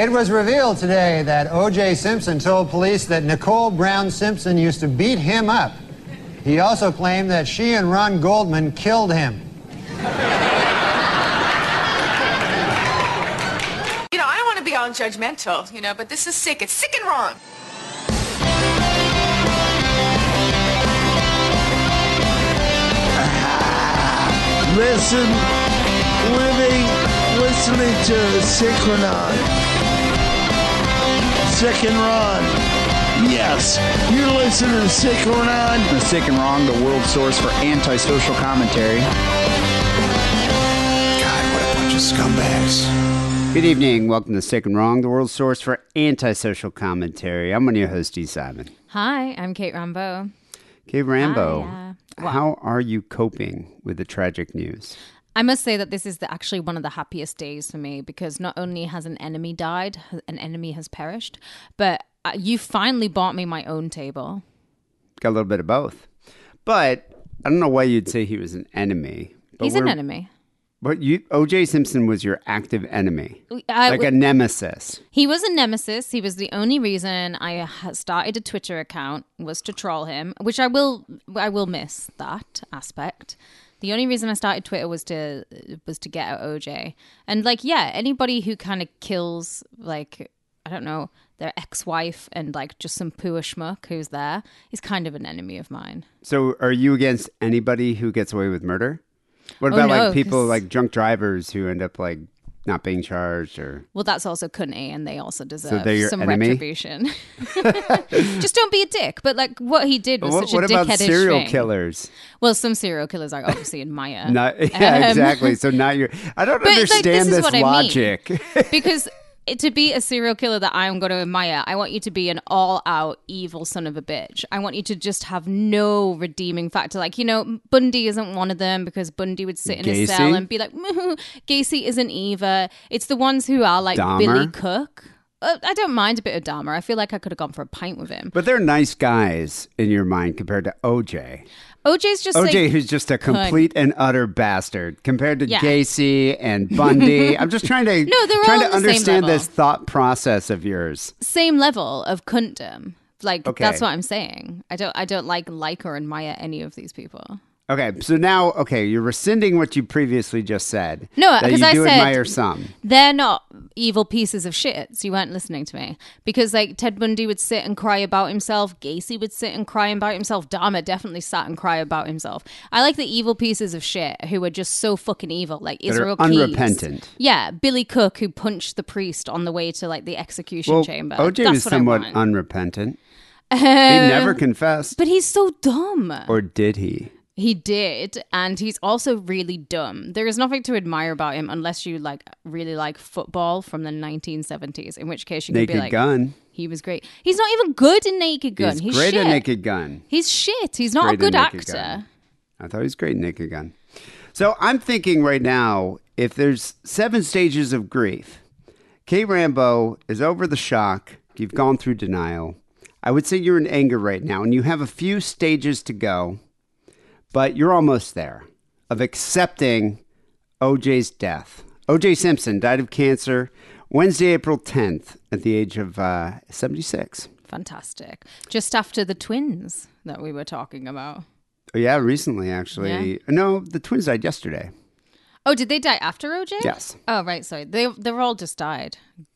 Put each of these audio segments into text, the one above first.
It was revealed today that O.J. Simpson told police that Nicole Brown Simpson used to beat him up. He also claimed that she and Ron Goldman killed him. I don't want to be all judgmental, but this is sick. It's sick and wrong. Listening to Synchronon. Sick and Ron. Yes, you're listening to Sick and Ron. The Sick and Wrong, the world source for antisocial commentary. God, what a bunch of scumbags. Good evening. Welcome to Sick and Wrong, the world source for antisocial commentary. I'm one of your hosts, Steve Simon. Hi, I'm Kate Rambo. Kate Rambo, Hi, how are you coping with the tragic news? I must say that this is actually one of the happiest days for me because not only has an enemy died, an enemy has perished, but you finally bought me my own table. Got a little bit of both. But I don't know why you'd say he was an enemy. But He's an enemy. But O.J. Simpson was your active enemy, like a nemesis. He was a nemesis. He was the only reason I started a Twitter account was to troll him, which I will miss that aspect. The only reason I started Twitter was to get at OJ. And anybody who kind of kills I don't know, their ex-wife and just some poor schmuck who's there is kind of an enemy of mine. So are you against anybody who gets away with murder? What about people like drunk drivers who end up not being charged or... Well, that's also cunty and they also deserve some enemy? Retribution. Just don't be a dick. But what he did was such a dickheadish thing. What about serial killers? Well, some serial killers are obviously in Maya. Exactly. So not your... I don't understand this logic. I mean. Because... to be a serial killer that I'm going to admire, I want you to be an all-out evil son of a bitch. I want you to just have no redeeming factor. Bundy isn't one of them because Bundy would sit in a cell and be like, Gacy isn't either. It's the ones who are Dahmer. Billy Cook. I don't mind a bit of Dahmer. I feel like I could have gone for a pint with him. But they're nice guys in your mind compared to OJ. OJ's just who's just a complete and utter bastard compared to Gacy and Bundy. I'm just trying to understand this thought process of yours. Same level of cuntdom. That's what I'm saying. I don't like or admire any of these people. Okay, so now, you're rescinding what you previously just said. No, because I said admire some. They're not evil pieces of shit, so you weren't listening to me. Because, Ted Bundy would sit and cry about himself. Gacy would sit and cry about himself. Dahmer definitely sat and cry about himself. I like the evil pieces of shit who are just so fucking evil, like Israel Keys. Unrepentant. Yeah, Billy Cook, who punched the priest on the way to, the execution chamber. OJ was somewhat unrepentant. He never confessed. But he's so dumb. Or did he? He did, and he's also really dumb. There is nothing to admire about him unless you really like football from the 1970s, in which case you could be like, Naked Gun. He was great. He's not even good in Naked Gun. He's great shit. in Naked Gun. He's shit. He's not a good actor. I thought he was great in Naked Gun. So I'm thinking right now, if there's 7 stages of grief, Kate Rambo is over the shock. You've gone through denial. I would say you're in anger right now, and you have a few stages to go. But you're almost there of accepting OJ's death. OJ Simpson died of cancer Wednesday, April 10th at the age of 76. Fantastic. Just after the twins that we were talking about. Oh, yeah, recently, actually. Yeah. No, the twins died yesterday. Oh, did they die after OJ? Yes. Oh, right. Sorry. They were all just died.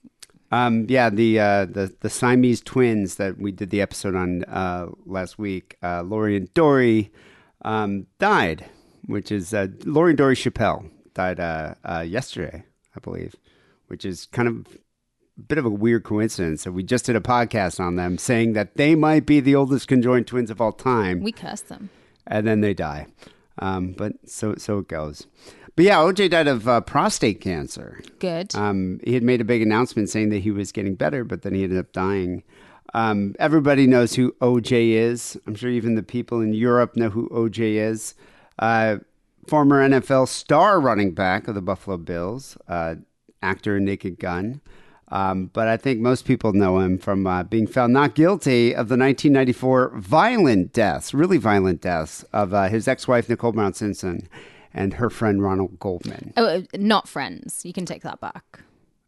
The Siamese twins that we did the episode on last week, Lori and Dory, died, which is Lori and Dory Chappelle died yesterday, I believe, which is kind of a bit of a weird coincidence. So we just did a podcast on them saying that they might be the oldest conjoined twins of all time. We cursed them. And then they die. But so it goes. But yeah, OJ died of prostate cancer. Good. He had made a big announcement saying that he was getting better, but then he ended up dying. Everybody knows who OJ is. I'm sure even the people in Europe know who OJ is. Former NFL star running back of the Buffalo Bills, actor in Naked Gun. But I think most people know him from being found not guilty of the 1994 really violent deaths of his ex-wife, Nicole Brown Simpson, and her friend, Ronald Goldman. Oh, not friends. You can take that back.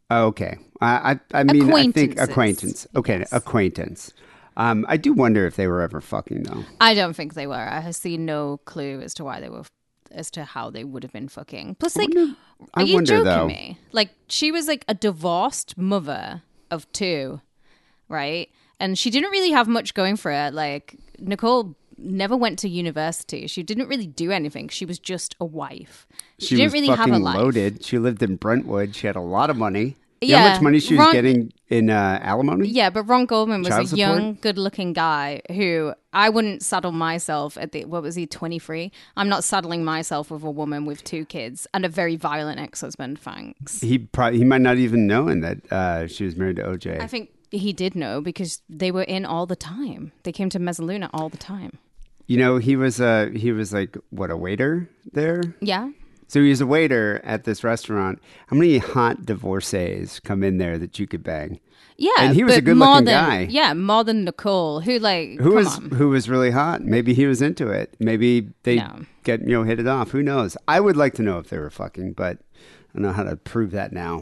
Oh, okay. I mean, I think Acquaintances. acquaintance. Okay, Yes. acquaintance. I do wonder if they were ever fucking though. I don't think they were. I have seen no clue as to why they were, as to how they would have been fucking. Plus, like, I are you wonder, joking though. me? Like, she was like a divorced mother of 2, right? And she didn't really have much going for her. Like, Nicole never went to university. She didn't really do anything. She was just a wife. She didn't was really have a fucking life. loaded. She lived in Brentwood. She had a lot of money. You know how Yeah, much money she was Ron- getting in alimony? Yeah, but Ron Goldman was Child a support? young, good-looking guy who I wouldn't saddle myself at the, what was he, 23? I'm not saddling myself with a woman with 2 kids and a very violent ex-husband, thanks. He might not even known that she was married to OJ. I think he did know because they were in all the time. They came to Mezzaluna all the time. You know, he was like what, a waiter there? Yeah. So he was a waiter at this restaurant. How many hot divorcees come in there that you could bang? Yeah. And he was a but good-looking more than- guy. Yeah, more than Nicole, who like, Who come on. was really hot? Maybe he was into it. Maybe they No. hit it off. Who knows? I would like to know if they were fucking, but I don't know how to prove that now.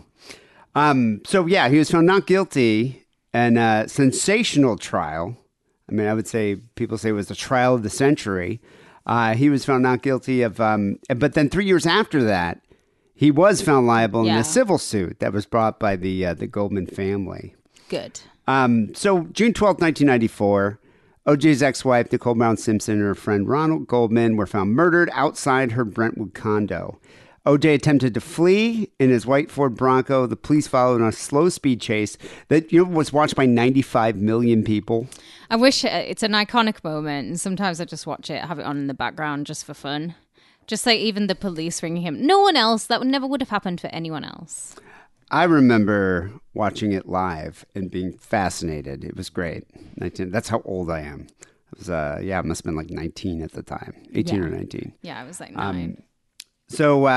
So yeah, he was found not guilty in a sensational trial. I mean, I would say people say it was the trial of the century. He was found not guilty of, but then 3 years after that, he was found liable in Yeah. a civil suit that was brought by the Goldman family. Good. So June 12th, 1994, OJ's ex-wife, Nicole Brown Simpson, and her friend Ronald Goldman were found murdered outside her Brentwood condo. OJ attempted to flee in his white Ford Bronco. The police followed on a slow-speed chase that was watched by 95 million people. I wish it's an iconic moment, and sometimes I just watch it, have it on in the background just for fun. Just like even the police ringing him. No one else. That never would have happened for anyone else. I remember watching it live and being fascinated. It was great. 19, that's how old I am. I was, I must have been like 19 at the time, 18 or 19. Yeah, I was like 9. So,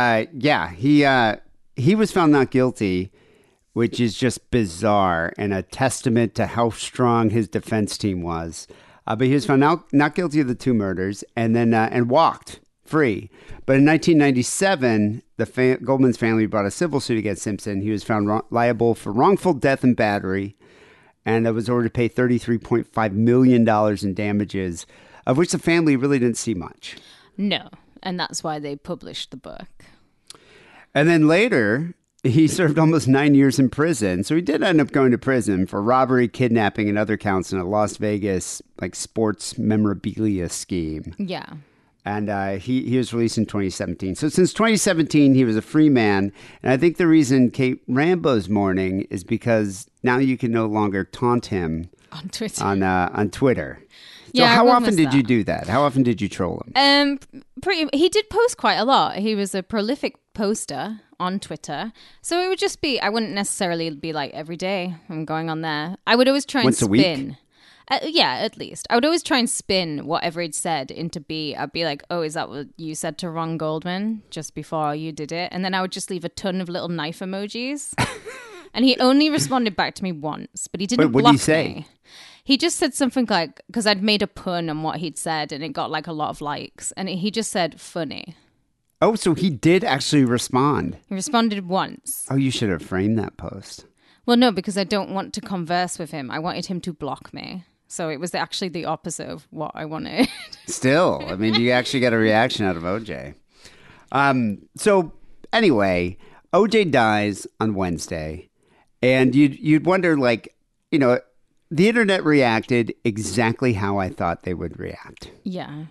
he was found not guilty, which is just bizarre and a testament to how strong his defense team was. But he was found not guilty of the 2 murders and then and walked free. But in 1997, Goldman's family brought a civil suit against Simpson. He was found liable for wrongful death and battery, and was ordered to pay $33.5 million in damages, of which the family really didn't see much. No. And that's why they published the book. And then later, he served almost 9 years in prison. So he did end up going to prison for robbery, kidnapping, and other counts in a Las Vegas sports memorabilia scheme. Yeah. And he was released in 2017. So since 2017, he was a free man. And I think the reason Kate Rambo's mourning is because now you can no longer taunt him On Twitter. on Twitter. So Yeah, I how will often miss did that. you do that? How often did you troll him? He did post quite a lot. He was a prolific poster on Twitter. So it would just be, I wouldn't necessarily be like every day I'm going on there. I would always try and Once a week? spin. Yeah, at least. I would always try and spin whatever he'd said into B. I'd be like, oh, is that what you said to Ron Goldman just before you did it? And then I would just leave a ton of little knife emojis. And he only responded back to me once, but he didn't Wait, what block did he say? me. He just said something like, because I'd made a pun on what he'd said and it got like a lot of likes. And he just said, funny. Oh, so he did actually respond. He responded once. Oh, you should have framed that post. Well, no, because I don't want to converse with him. I wanted him to block me. So it was actually the opposite of what I wanted. Still, I mean, you actually got a reaction out of OJ. So anyway, OJ dies on Wednesday, and you'd wonder, the internet reacted exactly how I thought they would react. Yeah.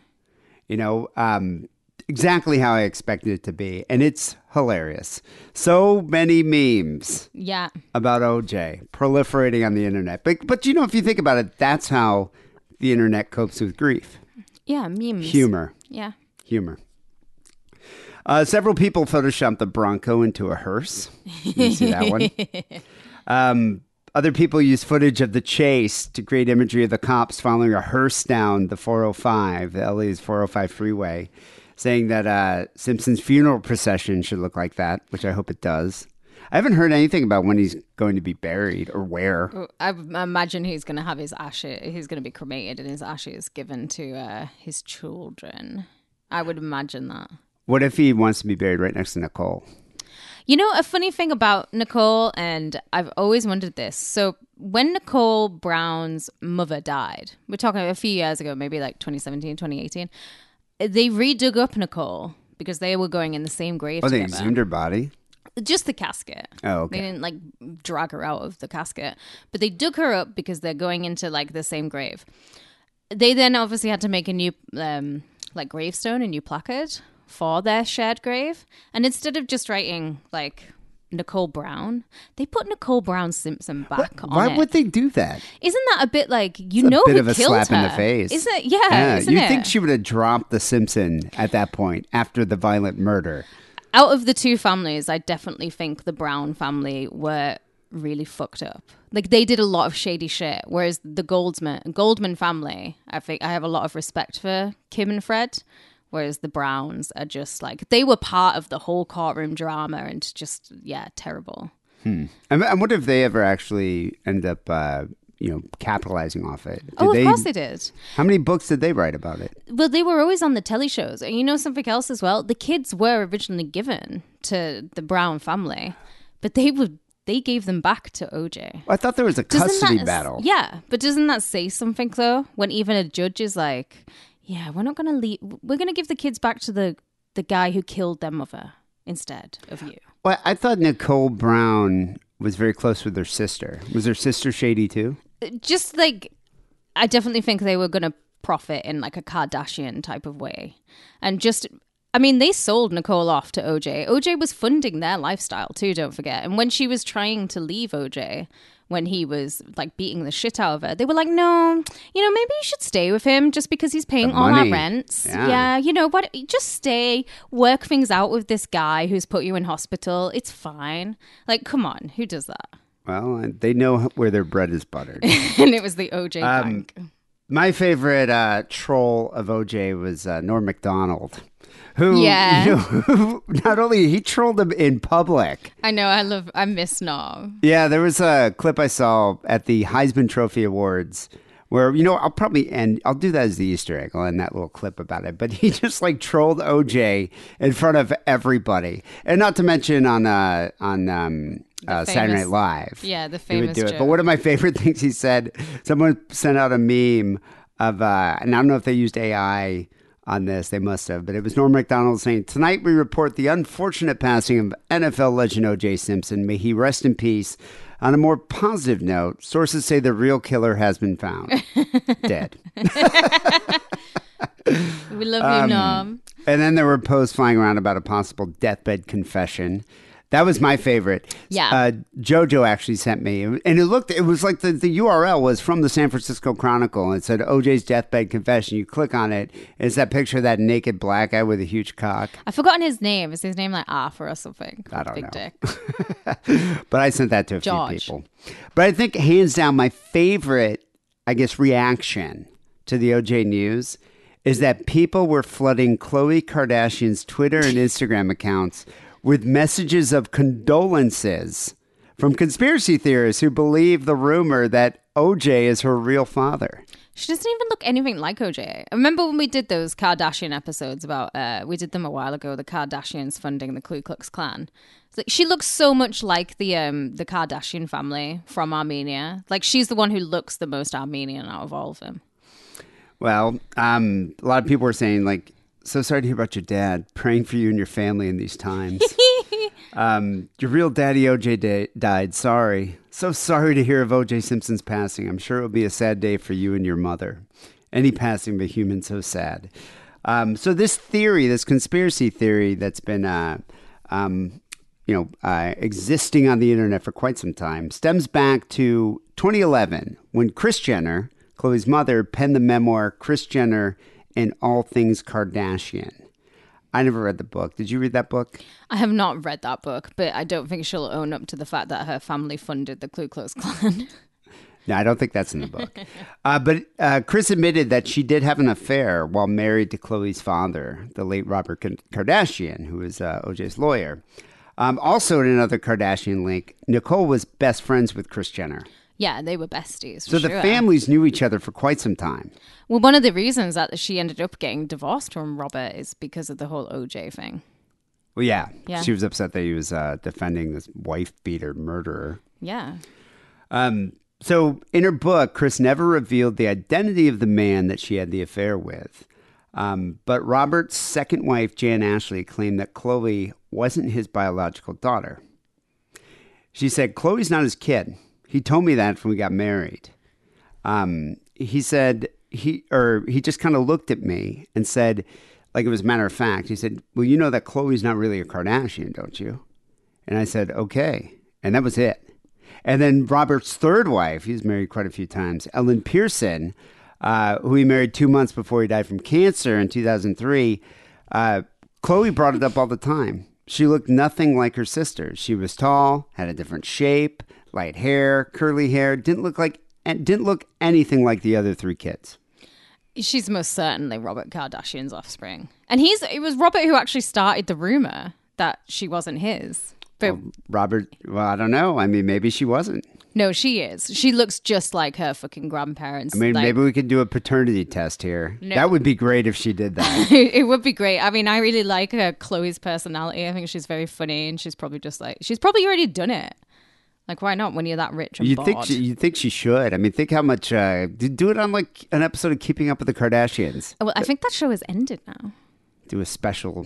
Exactly how I expected it to be, and it's hilarious. So many memes Yeah. about OJ proliferating on the internet. But if you think about it, that's how the internet copes with grief. Yeah, memes. Humor. Yeah. Humor. Several people photoshopped the Bronco into a hearse. You see that one? Other people used footage of the chase to create imagery of the cops following a hearse down the 405, the LA's 405 freeway, saying that Simpson's funeral procession should look like that, which I hope it does. I haven't heard anything about when he's going to be buried or where. I imagine he's going to have his ashes. He's going to be cremated and his ashes given to his children. I would imagine that. What if he wants to be buried right next to Nicole? You know, a funny thing about Nicole, and I've always wondered this. So when Nicole Brown's mother died, we're talking a few years ago, maybe like 2017, 2018, they redug up Nicole because they were going in the same grave Oh, they together. exhumed her body? Just the casket. Oh, okay. They didn't like drag her out of the casket, but they dug her up because they're going into like the same grave. They then obviously had to make a new like gravestone, a new placard for their shared grave. And instead of just writing like Nicole Brown, they put Nicole Brown Simpson back on Why it. would they do that? Isn't that a bit like, you It's know, a bit who of a killed slap in the her? face. Isn't it? Yeah, isn't you it? think she would have dropped the Simpson at that point after the violent murder? Out of the two families, I definitely think the Brown family were really fucked up. Like, they did a lot of shady shit, whereas the Goldman family, I think I have a lot of respect for Kim and Fred, whereas the Browns are just like, they were part of the whole courtroom drama and just, yeah, terrible. I wonder if they ever actually end up, capitalizing off it. Of course they did. How many books did they write about it? Well, they were always on the telly shows. And you know something else as well? The kids were originally given to the Brown family, but they gave them back to OJ. I thought there was a custody battle. Yeah, but doesn't that say something though? When even a judge is like, "Yeah, we're not going to leave. We're going to give the kids back to the guy who killed their mother instead of you." Well, I thought Nicole Brown was very close with her sister. Was her sister shady too? Just like, I definitely think they were going to profit in like a Kardashian type of way, and just. I mean, they sold Nicole off to OJ. OJ was funding their lifestyle too, don't forget. And when she was trying to leave OJ, when he was like beating the shit out of her, they were like, no, maybe you should stay with him just because he's paying all our money. rents. Yeah. What? Just stay, work things out with this guy who's put you in hospital. It's fine. Like, come on, who does that? Well, they know where their bread is buttered. And it was the OJ bank. My favorite troll of OJ was Norm Macdonald, who, Yeah. who not only he trolled him in public. I know, I miss Norm. Yeah, there was a clip I saw at the Heisman Trophy Awards where, I'll do that as the Easter egg. I'll end that little clip about it. But he just like trolled OJ in front of everybody. And not to mention on Saturday Night Live. Yeah, the He would famous do it. joke. But one of my favorite things he said, someone sent out a meme of, and I don't know if they used AI on this, they must have, but it was Norm Macdonald saying, "Tonight we report the unfortunate passing of NFL legend O.J. Simpson. May he rest in peace." On a more positive note, sources say the real killer has been found. Dead. We love you, Norm. And then there were posts flying around about a possible deathbed confession. That was my favorite. Yeah. Jojo actually sent me, and it was like the URL was from the San Francisco Chronicle, and it said OJ's deathbed confession. You click on it, and it's that picture of that naked black guy with a huge cock. I've forgotten his name. Is his name like Arthur or something? I don't Big know. Dick. But I sent that to a George. few people. But I think hands down, my favorite, I guess, reaction to the OJ news is that people were flooding Khloe Kardashian's Twitter and Instagram accounts with messages of condolences from conspiracy theorists who believe the rumor that OJ is her real father. She doesn't even look anything like OJ. I remember when we did those Kardashian episodes about, we did them a while ago, the Kardashians funding the Ku Klux Klan. It's like, she looks so much like the Kardashian family from Armenia. Like, she's the one who looks the most Armenian out of all of them. Well, a lot of people were saying, like, so sorry to hear about your dad. Praying for you and your family in these times. Your real daddy OJ died. Sorry. So sorry to hear of OJ Simpson's passing. I'm sure it'll be a sad day for you and your mother. Any passing of a human so sad. So this theory, this conspiracy theory that's been existing on the internet for quite some time stems back to 2011 when Kris Jenner, Khloe's mother, penned the memoir Kris Jenner and All Things Kardashian. I never read the book. Did you read that book? I have not read that book, but I don't think she'll own up to the fact that her family funded the Ku Klux Klan. No, I don't think that's in the book. But Kris admitted that she did have an affair while married to Khloe's father, the late Robert Kardashian, who was OJ's lawyer. Also, in another Kardashian link, Nicole was best friends with Kris Jenner. Yeah, they were besties. So the families knew each other for quite some time. Well, one of the reasons that she ended up getting divorced from Robert is because of the whole OJ thing. Well, yeah. Yeah. She was upset that he was defending this wife beater murderer. Yeah. So in her book, Chris never revealed the identity of the man that she had the affair with. But Robert's second wife, Jan Ashley, claimed that Chloe wasn't his biological daughter. She said, Chloe's not his kid. He told me that when we got married. He said, he just kind of looked at me and said, like it was a matter of fact, he said, well, you know that Chloe's not really a Kardashian, don't you? And I said, okay. And that was it. And then Robert's third wife, he was married quite a few times, Ellen Pearson, who he married 2 months before he died from cancer in 2003, Chloe brought it up all the time. She looked nothing like her sisters. She was tall, had a different shape, light hair, curly hair, didn't look anything like the other three kids. She's most certainly Robert Kardashian's offspring. And it was Robert who actually started the rumor that she wasn't his. But Robert, well, I don't know. I mean, maybe she wasn't. no, she is. She looks just like her fucking grandparents. I mean, like, maybe we could do a paternity test here. No. That would be great if she did that. it would be great. I mean, I really like Chloe's personality. I think she's very funny, and she's probably already done it. Like, why not when you're that rich and You bored? think she should? I mean, think how much. Do it on like an episode of Keeping Up with the Kardashians. Well, I think that show has ended now. Do a special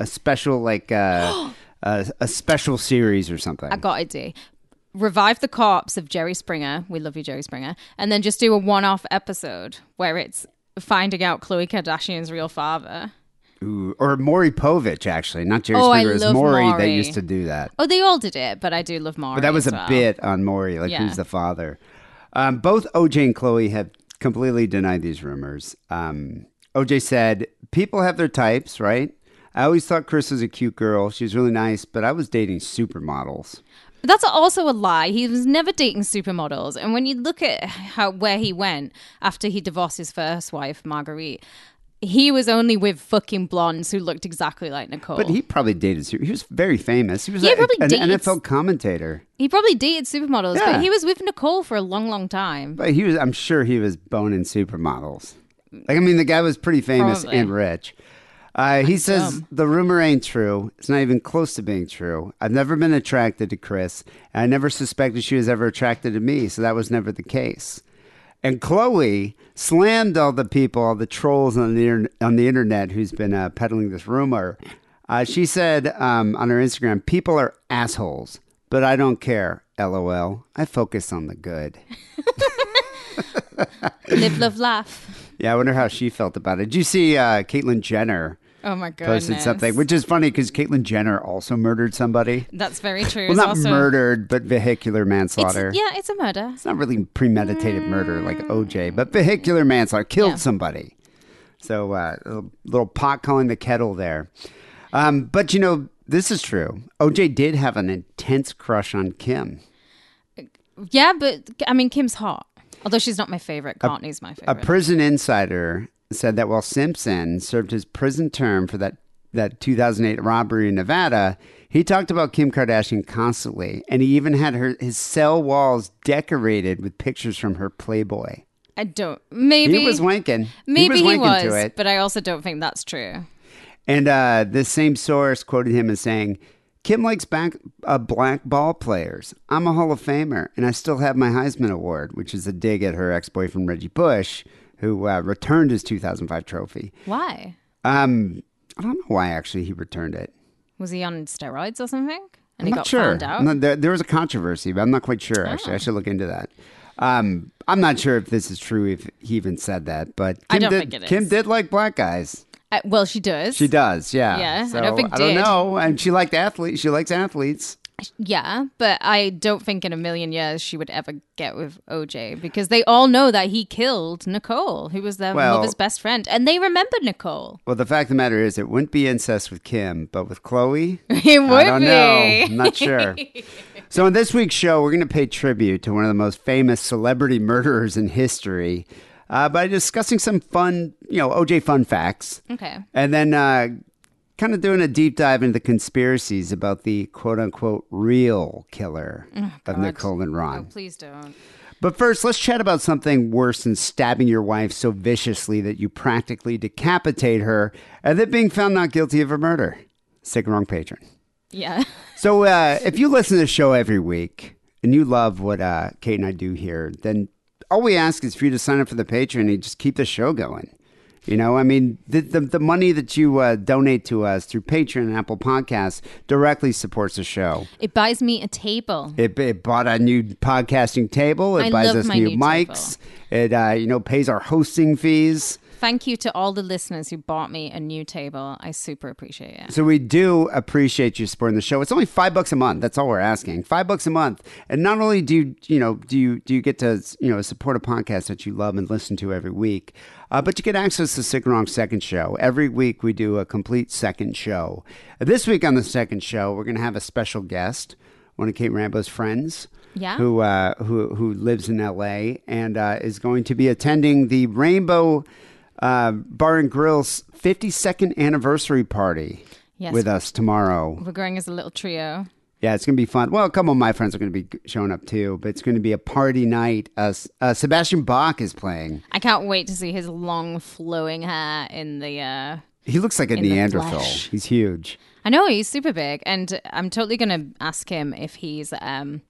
like a special series or something. I got an idea. Revive the corpse of Jerry Springer. We love you, Jerry Springer. And then just do a one-off episode where it's finding out Khloe Kardashian's real father. Ooh, or Maury Povich, actually, not Jerry Oh, I Springer. It was love Maury that Maury. used to do that. Oh, they all did it, but I do love Maury. But that was as a well. bit on Maury, like Yeah. who's the father. Both OJ and Chloe have completely denied these rumors. OJ said, people have their types, right? I always thought Chris was a cute girl. She was really nice, but I was dating supermodels. That's also a lie. He was never dating supermodels. And when you look at where he went after he divorced his first wife, Marguerite, he was only with fucking blondes who looked exactly like Nicole. But he probably dated. He was very famous. He was Yeah, probably an dated- NFL commentator. He probably dated supermodels, Yeah. but he was with Nicole for a long, long time. But I'm sure he was boning supermodels. Like, I mean, the guy was pretty famous Probably. and rich. He says dumb. the rumor ain't true. It's not even close to being true. I've never been attracted to Chris, and I never suspected she was ever attracted to me, so that was never the case. And Chloe slammed all the people, all the trolls on the internet who's been peddling this rumor. She said on her Instagram, people are assholes, but I don't care. LOL. I focus on the good. Live, love, laugh. Yeah, I wonder how she felt about it. Did you see Caitlyn Jenner Oh my goodness. posted something, which is funny because Caitlyn Jenner also murdered somebody. That's very true. Well, It's not also, murdered, but vehicle manslaughter. it's a murder. It's not really premeditated murder like OJ, but vehicular manslaughter, killed Yeah. somebody. So a little pot calling the kettle there. But, you know, this is true. OJ did have an intense crush on Kim. Yeah, but I mean, Kim's hot. Although she's not my favorite. Courtney's my A favorite. prison insider said that while Simpson served his prison term for that 2008 robbery in Nevada, he talked about Kim Kardashian constantly, and he even had his cell walls decorated with pictures from her Playboy. I don't. Maybe He was wanking. Maybe he was wanking to was, it. but I also don't think that's true. And this same source quoted him as saying, Kim likes black ball players. I'm a Hall of Famer, and I still have my Heisman Award, which is a dig at her ex-boyfriend Reggie Bush, who returned his 2005 trophy. Why? I don't know why actually he returned it. Was he on steroids or something? And I'm he not got sure. found out? There was a controversy, but I'm not quite sure actually. I should look into that. I'm not sure if this is true, if he even said that, but Kim I don't did, think it is. Kim did like black guys. Well, she does. She does, yeah. Yeah, I So, don't think I don't did. know. And she liked athletes. She likes athletes. Yeah, but I don't think in a million years she would ever get with OJ because they all know that he killed Nicole, who was their mother's best friend, and they remember Nicole. Well, the fact of the matter is, it wouldn't be incest with Kim, but with Chloe, It would I don't be. know. I'm not sure. So in this week's show, we're going to pay tribute to one of the most famous celebrity murderers in history by discussing some fun, OJ fun facts. Okay. And then kind of doing a deep dive into the conspiracies about the quote-unquote real killer of God. Nicole and Oh, Ron. please don't. But first, let's chat about something worse than stabbing your wife so viciously that you practically decapitate her and then being found not guilty of a murder. Sick and Wrong patron. Yeah. So if you listen to the show every week and you love what Kate and I do here, then all we ask is for you to sign up for the Patreon and just keep the show going. You know, I mean, the money that you donate to us through Patreon and Apple Podcasts directly supports the show. It buys me a table. It bought a new podcasting table. It I buys love us my new new mics. It pays our hosting fees. Thank you to all the listeners who bought me a new table. I super appreciate it. So we do appreciate you supporting the show. It's only $5 a month. That's all we're asking. $5 a month. And not only do you get to support a podcast that you love and listen to every week, but you get access to Sick and Wrong Second Show. Every week we do a complete second show. This week on the second show, we're going to have a special guest, one of Kate Rambo's friends. Yeah. Who lives in L.A. and is going to be attending the Rainbow Bar and Grill's 52nd anniversary party with us tomorrow. We're going as a little trio. Yeah, it's going to be fun. Well, a couple of my friends are going to be showing up too, but it's going to be a party night. Sebastian Bach is playing. I can't wait to see his long flowing hair in the... He looks like a in the Neanderthal. flesh. He's huge. I know, he's super big. And I'm totally going to ask him if he's a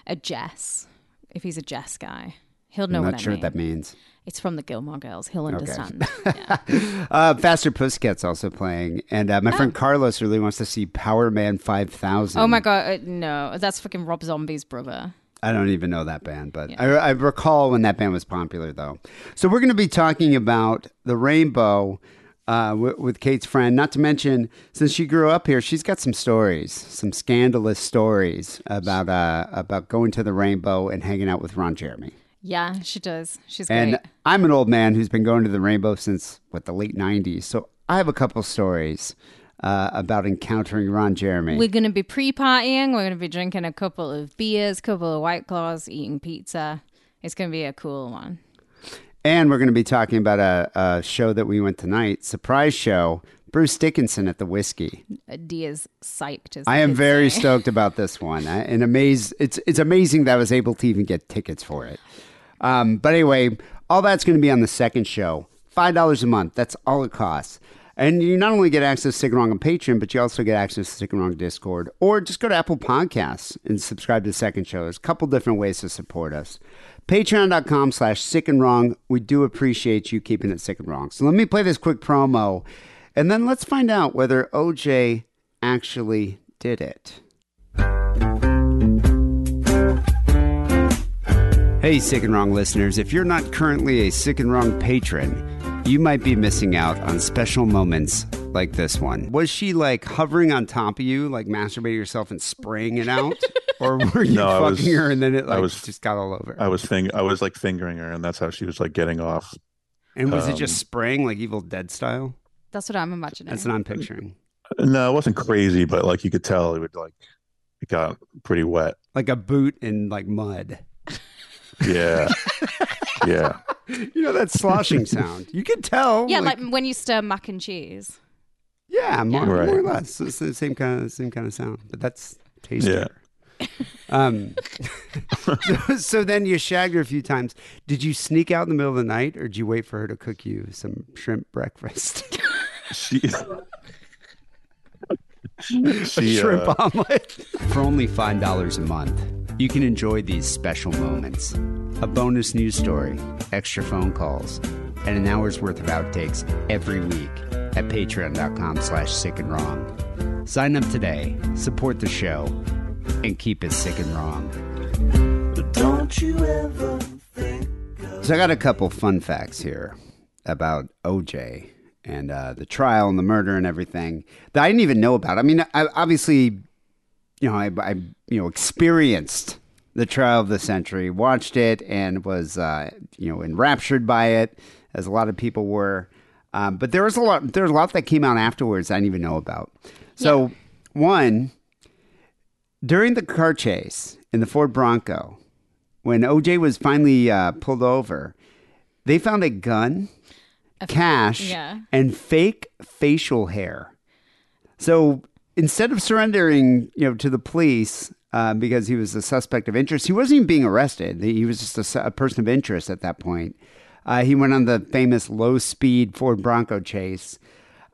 Jess. If he's a Jess guy. He'll know I'm what not I sure mean. what that means. It's from the Gilmore Girls. He'll understand. Yeah. Faster Pussycat's also playing. And my friend Carlos really wants to see Power Man 5000. Oh my God. No, that's fucking Rob Zombie's brother. I don't even know that band, but Yeah. I recall when that band was popular, though. So we're going to be talking about the Rainbow with Kate's friend. Not to mention, since she grew up here, she's got some stories, some scandalous stories about going to the Rainbow and hanging out with Ron Jeremy. Yeah, she does. She's And great. I'm an old man who's been going to the Rainbow since, the late 90s. So I have a couple stories about encountering Ron Jeremy. We're going to be pre-partying. We're going to be drinking a couple of beers, couple of White Claws, eating pizza. It's going to be a cool one. And we're going to be talking about a show that we went tonight, surprise show, Bruce Dickinson at the Whiskey. Dia's psyched. As I the am kids very say. stoked about this one. It's amazing that I was able to even get tickets for it. But anyway, all that's going to be on the second show. $5 a month. That's all it costs. And you not only get access to Sick and Wrong on Patreon, but you also get access to Sick and Wrong Discord. Or just go to Apple Podcasts and subscribe to the second show. There's a couple different ways to support us. Patreon.com/Sick and Wrong. We do appreciate you keeping it Sick and Wrong. So let me play this quick promo, and then let's find out whether OJ actually did it. Hey, Sick and Wrong listeners, if you're not currently a Sick and Wrong patron, you might be missing out on special moments like this one. Was she hovering on top of you, masturbating yourself and spraying it out? Or were you fucking her and then it just got all over? I was fingering her, and that's how she was getting off. And was it just spraying Evil Dead style? That's what I'm imagining. That's what I'm picturing. No, it wasn't crazy, but you could tell it would it got pretty wet. Like a boot in mud. Yeah. Yeah. You know that sloshing sound. You could tell. Yeah, like when you stir mac and cheese. Yeah, more Right. or less. It's the same kind of sound, but that's tastier. So then you shagged her a few times. Did you sneak out in the middle of the night, or did you wait for her to cook you some shrimp breakfast? She Shrimp omelet. For only $5 a month, you can enjoy these special moments. A bonus news story, extra phone calls, and an hour's worth of outtakes every week at patreon.com/Sick and Wrong. Sign up today, support the show, and keep it sick and wrong. Don't you ever think So I got a couple fun facts here about OJ and the trial and the murder and everything that I didn't even know about. I mean, I obviously, I experienced the trial of the century, watched it, and was enraptured by it, as a lot of people were. But there was a lot that came out afterwards I didn't even know about. So, one, during the car chase in the Ford Bronco, when OJ was finally pulled over, they found a gun, cash, and fake facial hair. So instead of surrendering, to the police because he was a suspect of interest, he wasn't even being arrested. He was just a person of interest at that point. He went on the famous low-speed Ford Bronco chase.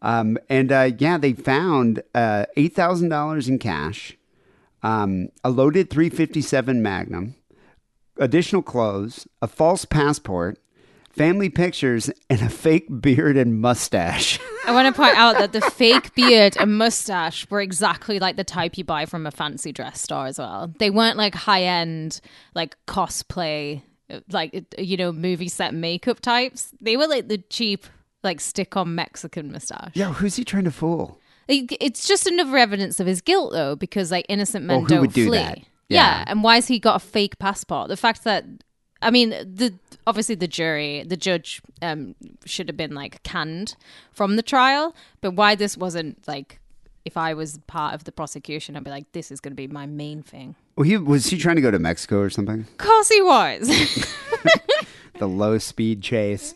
They found $8,000 in cash, a loaded .357 Magnum, additional clothes, a false passport, family pictures, and a fake beard and mustache. I want to point out that the fake beard and mustache were exactly like the type you buy from a fancy dress store as well. They weren't like high-end, like cosplay, like, movie set makeup types. They were like the cheap, like stick-on Mexican mustache. Yeah, who's he trying to fool? It's just another evidence of his guilt, though, because like innocent men who don't would do flee. that? Yeah, and why has he got a fake passport? The fact that, I mean, obviously the judge should have been like canned from the trial, but why this wasn't like, if I was part of the prosecution, I'd be like, this is going to be my main thing. Well, was he trying to go to Mexico or something? Of course he was. The low speed chase.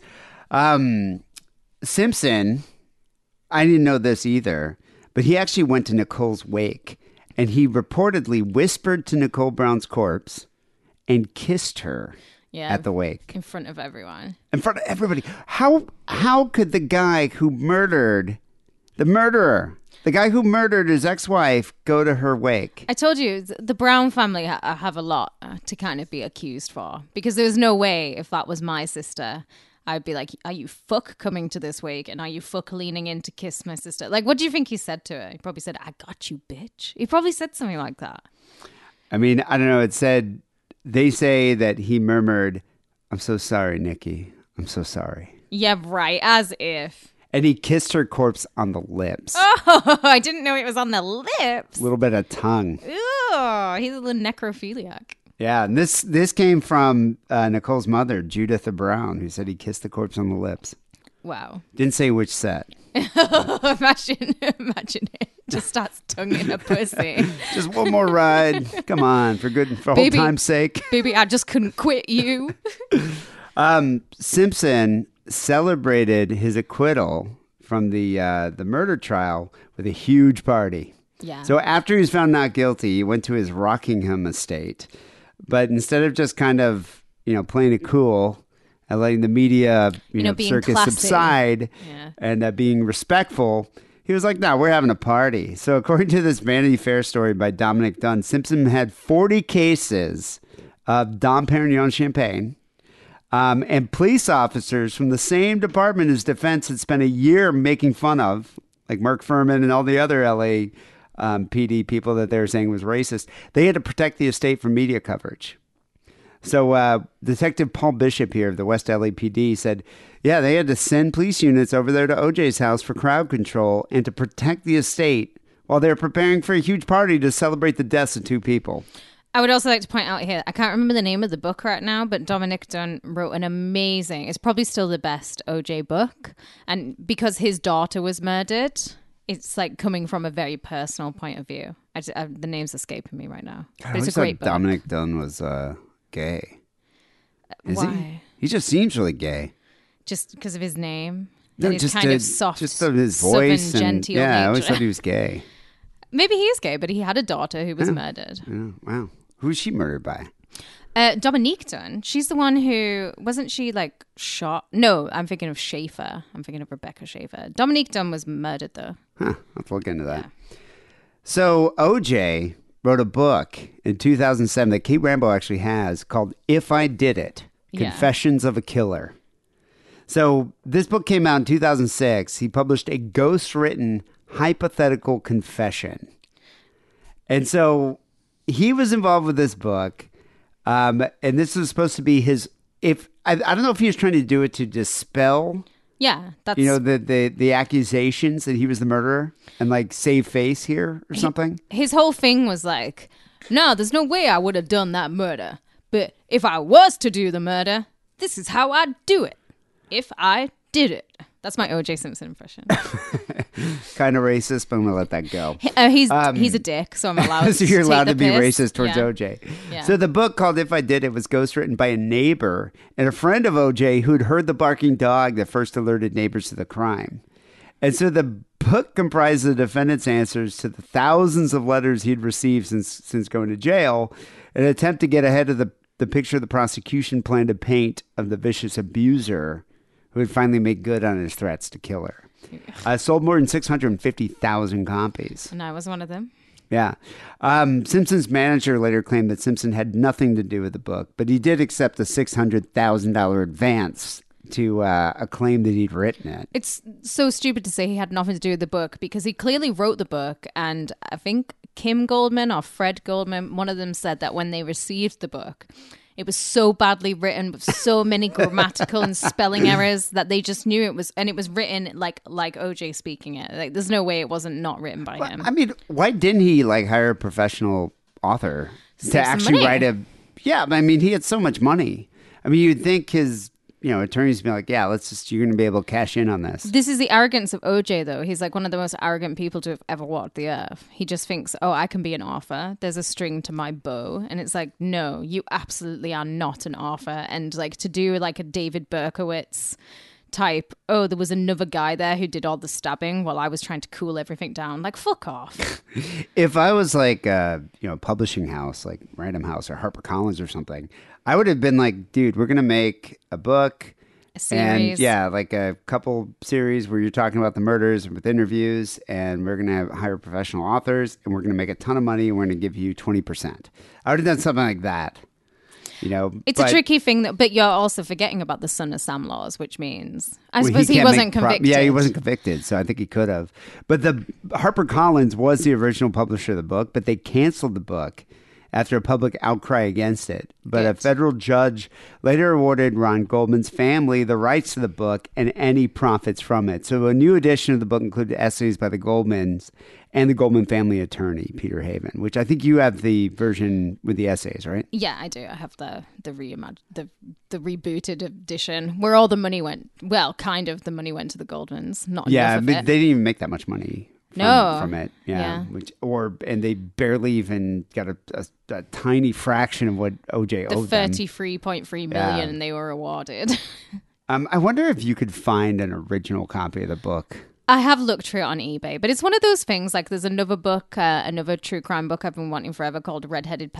Simpson, I didn't know this either, but he actually went to Nicole's wake, and he reportedly whispered to Nicole Brown's corpse and kissed her at the wake. In front of everyone. In front of everybody. How could the guy who murdered, the murderer, the guy who murdered his ex-wife, go to her wake? I told you, the Brown family have a lot to kind of be accused for, because there's no way, if that was my sister, I'd be like, are you fuck coming to this wake? And are you fuck leaning in to kiss my sister? Like, what do you think he said to her? He probably said, I got you, bitch. He probably said something like that. I mean, I don't know. It said, they say that he murmured, I'm so sorry, Nikki. I'm so sorry. Yeah, right. As if. And he kissed her corpse on the lips. Oh, I didn't know it was on the lips. A little bit of tongue. Ooh, he's a little necrophiliac. Yeah, and this came from Nicole's mother, Judith Brown, who said he kissed the corpse on the lips. Wow. Didn't say which set. Imagine it. Just starts tonguing a pussy. Just one more ride. Come on, for old time's sake. Baby, I just couldn't quit you. Simpson celebrated his acquittal from the murder trial with a huge party. Yeah. So after he was found not guilty, he went to his Rockingham estate. But instead of just kind of, playing it cool and letting the media, being circus classy. subside and being respectful, he was like, no, we're having a party. So according to this Vanity Fair story by Dominic Dunn, Simpson had 40 cases of Dom Perignon champagne. And police officers from the same department as defense had spent a year making fun of, like Mark Furman and all the other LA PD people that they were saying was racist. They had to protect the estate from media coverage. So Detective Paul Bishop here of the West LAPD said, yeah, they had to send police units over there to OJ's house for crowd control and to protect the estate while they were preparing for a huge party to celebrate the deaths of two people. I would also like to point out here, I can't remember the name of the book right now, but Dominic Dunn wrote an amazing, it's probably still the best OJ book. And because his daughter was murdered, it's like coming from a very personal point of view. The name's escaping me right now. But it's a great book. Dominic Dunn was gay. Why? He just seems really gay. Just because of his name? No, and his kind of soft, just of his voice southern, genteel I nature. always thought he was gay. Maybe he is gay, but he had a daughter who was murdered. Yeah, wow. Who was she murdered by? Dominique Dunn. She's the one who, wasn't she like shot? No, I'm thinking of Schaefer. I'm thinking of Rebecca Schaefer. Dominique Dunn was murdered though. Huh, let's look into that. Yeah. So OJ wrote a book in 2007 that Kate Rambo actually has called If I Did It, Confessions of a Killer. So this book came out in 2006. He published a ghostwritten hypothetical confession. And so he was involved with this book. And this was supposed to be his, I don't know if he was trying to do it to dispel, that's the accusations that he was the murderer and like save face here or something. His whole thing was like, no, there's no way I would have done that murder. But if I was to do the murder, this is how I'd do it. If I did it. That's my O.J. Simpson impression. Kind of racist, but I'm going to let that go. He's a dick, so I'm allowed so you're allowed to be piss. racist towards O.J. Yeah. So the book called If I Did It was ghostwritten by a neighbor and a friend of O.J. who'd heard the barking dog that first alerted neighbors to the crime. And so the book comprised the defendant's answers to the thousands of letters he'd received since going to jail, an attempt to get ahead of the picture the prosecution planned to paint of the vicious abuser who had finally made good on his threats to kill her. Sold more than 650,000 copies. And I was one of them. Yeah. Simpson's manager later claimed that Simpson had nothing to do with the book, but he did accept a $600,000 advance to a claim that he'd written it. It's so stupid to say he had nothing to do with the book because he clearly wrote the book. And I think Kim Goldman or Fred Goldman, one of them said that when they received the book, it was so badly written with so many grammatical and spelling errors that they just knew it was, and it was written like OJ speaking it. Like, there's no way it wasn't not written by him. I mean, why didn't he hire a professional author Save to some actually money. write a? Yeah, I mean, he had so much money. I mean, you'd think his attorneys would be like, yeah, you're going to be able to cash in on this. This is the arrogance of OJ, though. He's like one of the most arrogant people to have ever walked the earth. He just thinks, oh, I can be an author. There's a string to my bow. And it's like, no, you absolutely are not an author. And like to do like a David Berkowitz type, oh, there was another guy there who did all the stabbing while I was trying to cool everything down. Like, fuck off. If I was like a publishing house like Random House or HarperCollins or something, I would have been like, dude, we're going to make a book. A series. And like a couple series where you're talking about the murders with interviews, and we're going to hire professional authors, and we're going to make a ton of money, and we're going to give you 20%. I would have done something like that. It's a tricky thing, but you're also forgetting about the Son of Sam laws, which means I Well, suppose he can't wasn't make convicted. Yeah, he wasn't convicted, so I think he could have. But the HarperCollins was the original publisher of the book, but they canceled the book after a public outcry against it. But a federal judge later awarded Ron Goldman's family the rights to the book and any profits from it. So a new edition of the book included essays by the Goldmans and the Goldman family attorney, Peter Haven, which I think you have the version with the essays, right? Yeah, I do. I have the rebooted edition where all the money went. Well, kind of the money went to the Goldmans. Not Yeah, enough of but it. they didn't even make that much money. From it, Yeah. And they barely even got a tiny fraction of what OJ The owed them. 33.3 million Yeah. and they were awarded. I wonder if you could find an original copy of the book. I have looked through it on eBay, but it's one of those things. Like, there's another book, another true crime book I've been wanting forever called Red-Headed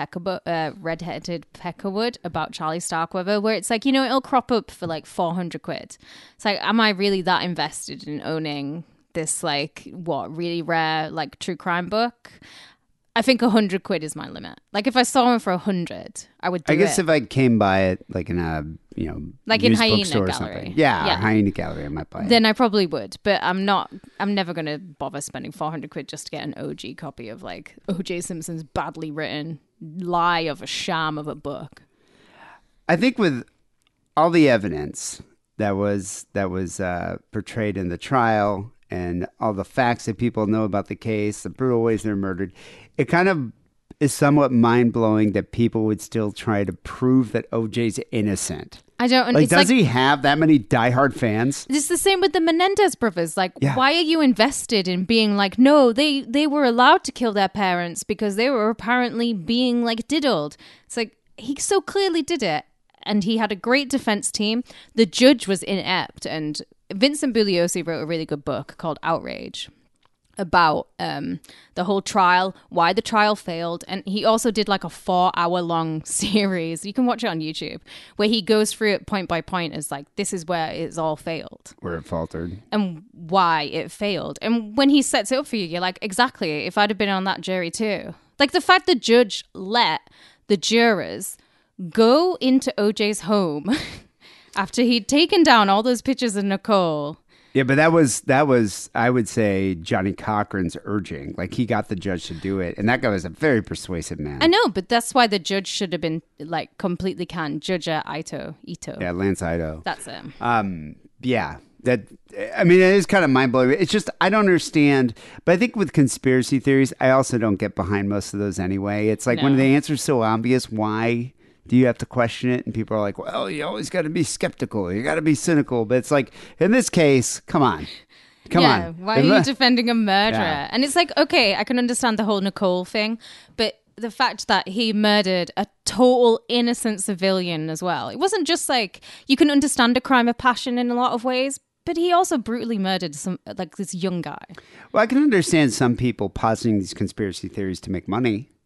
Peckerwood about Charlie Starkweather, where it's like, it'll crop up for like 400 quid. It's like, am I really that invested in owning this like really rare like true crime book? I think 100 quid is my limit. Like, if I saw one for 100, I would do it. I guess if I came by it like in a like in used Hyena bookstore or Gallery. something. Yeah, Hyena Gallery, I might buy it. Then I probably would, but I'm never going to bother spending 400 quid just to get an OG copy of like OJ Simpson's badly written lie of a sham of a book. I think with all the evidence that was portrayed in the trial and all the facts that people know about the case, the brutal ways they're murdered, it kind of is somewhat mind-blowing that people would still try to prove that OJ's innocent. I don't. Like, it's does he have that many diehard fans? It's the same with the Menendez brothers. Like, Yeah. why are you invested in being like, no, they were allowed to kill their parents because they were apparently being like diddled. It's like, he so clearly did it, and he had a great defense team. The judge was inept, and Vincent Bugliosi wrote a really good book called Outrage about the whole trial, why the trial failed. And he also did like a 4-hour-long series. You can watch it on YouTube, where he goes through it point by point as like, this is where it's all failed Where it faltered. and why it failed. And when he sets it up for you, you're like, exactly, if I'd have been on that jury too. Like, the fact the judge let the jurors go into OJ's home after he'd taken down all those pictures of Nicole. Yeah, but that was I would say Johnny Cochran's urging. Like, he got the judge to do it, and that guy was a very persuasive man. I know, but that's why the judge should have been like completely canned. Judge Ito. Yeah, Lance Ito. That's it. Yeah, it is kind of mind blowing. It's just, I don't understand. But I think with conspiracy theories, I also don't get behind most of those anyway. It's like when the answer's so obvious, why do you have to question it? And people are like, well, you always got to be skeptical. You got to be cynical. But it's like, in this case, come on. Come on. Why are you defending a murderer? Yeah. And it's like, okay, I can understand the whole Nicole thing, but the fact that he murdered a total innocent civilian as well. It wasn't just like, you can understand a crime of passion in a lot of ways, but he also brutally murdered this young guy. Well, I can understand some people positing these conspiracy theories to make money.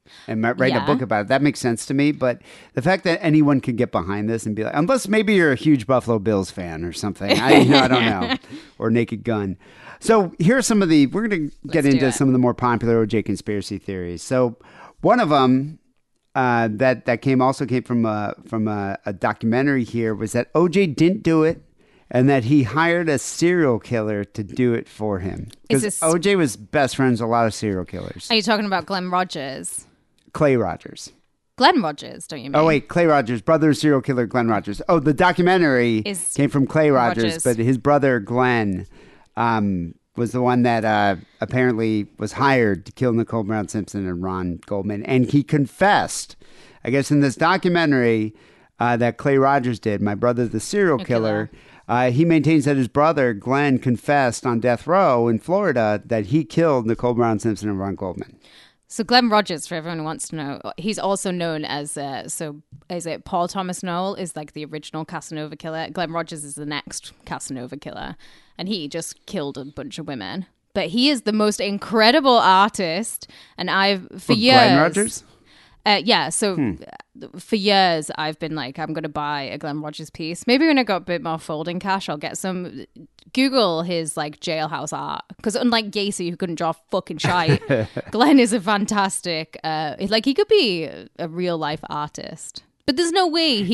and writing Yeah. a book about it. That makes sense to me. But the fact that anyone could get behind this and be like, unless maybe you're a huge Buffalo Bills fan or something. I don't know. Or Naked Gun. So here are some of the, we're going to get Let's do into it. some of the more popular OJ conspiracy theories. So one of them that came from a documentary here was that OJ didn't do it, and that he hired a serial killer to do it for him. Is Because this- OJ was best friends with a lot of serial killers. Are you talking about Glenn Rogers? Clay Rogers. Glenn Rogers, don't you mean? Oh, wait, Clay Rogers, brother of serial killer Glenn Rogers. Oh, the documentary came from Clay Rogers, Rogers. but his brother Glenn was the one that apparently was hired to kill Nicole Brown Simpson and Ron Goldman. And he confessed, I guess, in this documentary that Clay Rogers did, My Brother the Serial Killer. He maintains that his brother Glenn confessed on death row in Florida that he killed Nicole Brown Simpson and Ron Goldman. So Glenn Rogers, for everyone who wants to know, he's also known as, is it Paul Thomas Noel is like the original Casanova killer. Glenn Rogers is the next Casanova killer. And he just killed a bunch of women. But he is the most incredible artist. And for years... Glenn Rogers? Yeah, so for years I've been like, I'm going to buy a Glenn Rogers piece. Maybe when I got a bit more folding cash, I'll get some. Google his like jailhouse art, because unlike Gacy, who couldn't draw fucking shite, Glenn is a fantastic. He could be a real life artist. But there's no way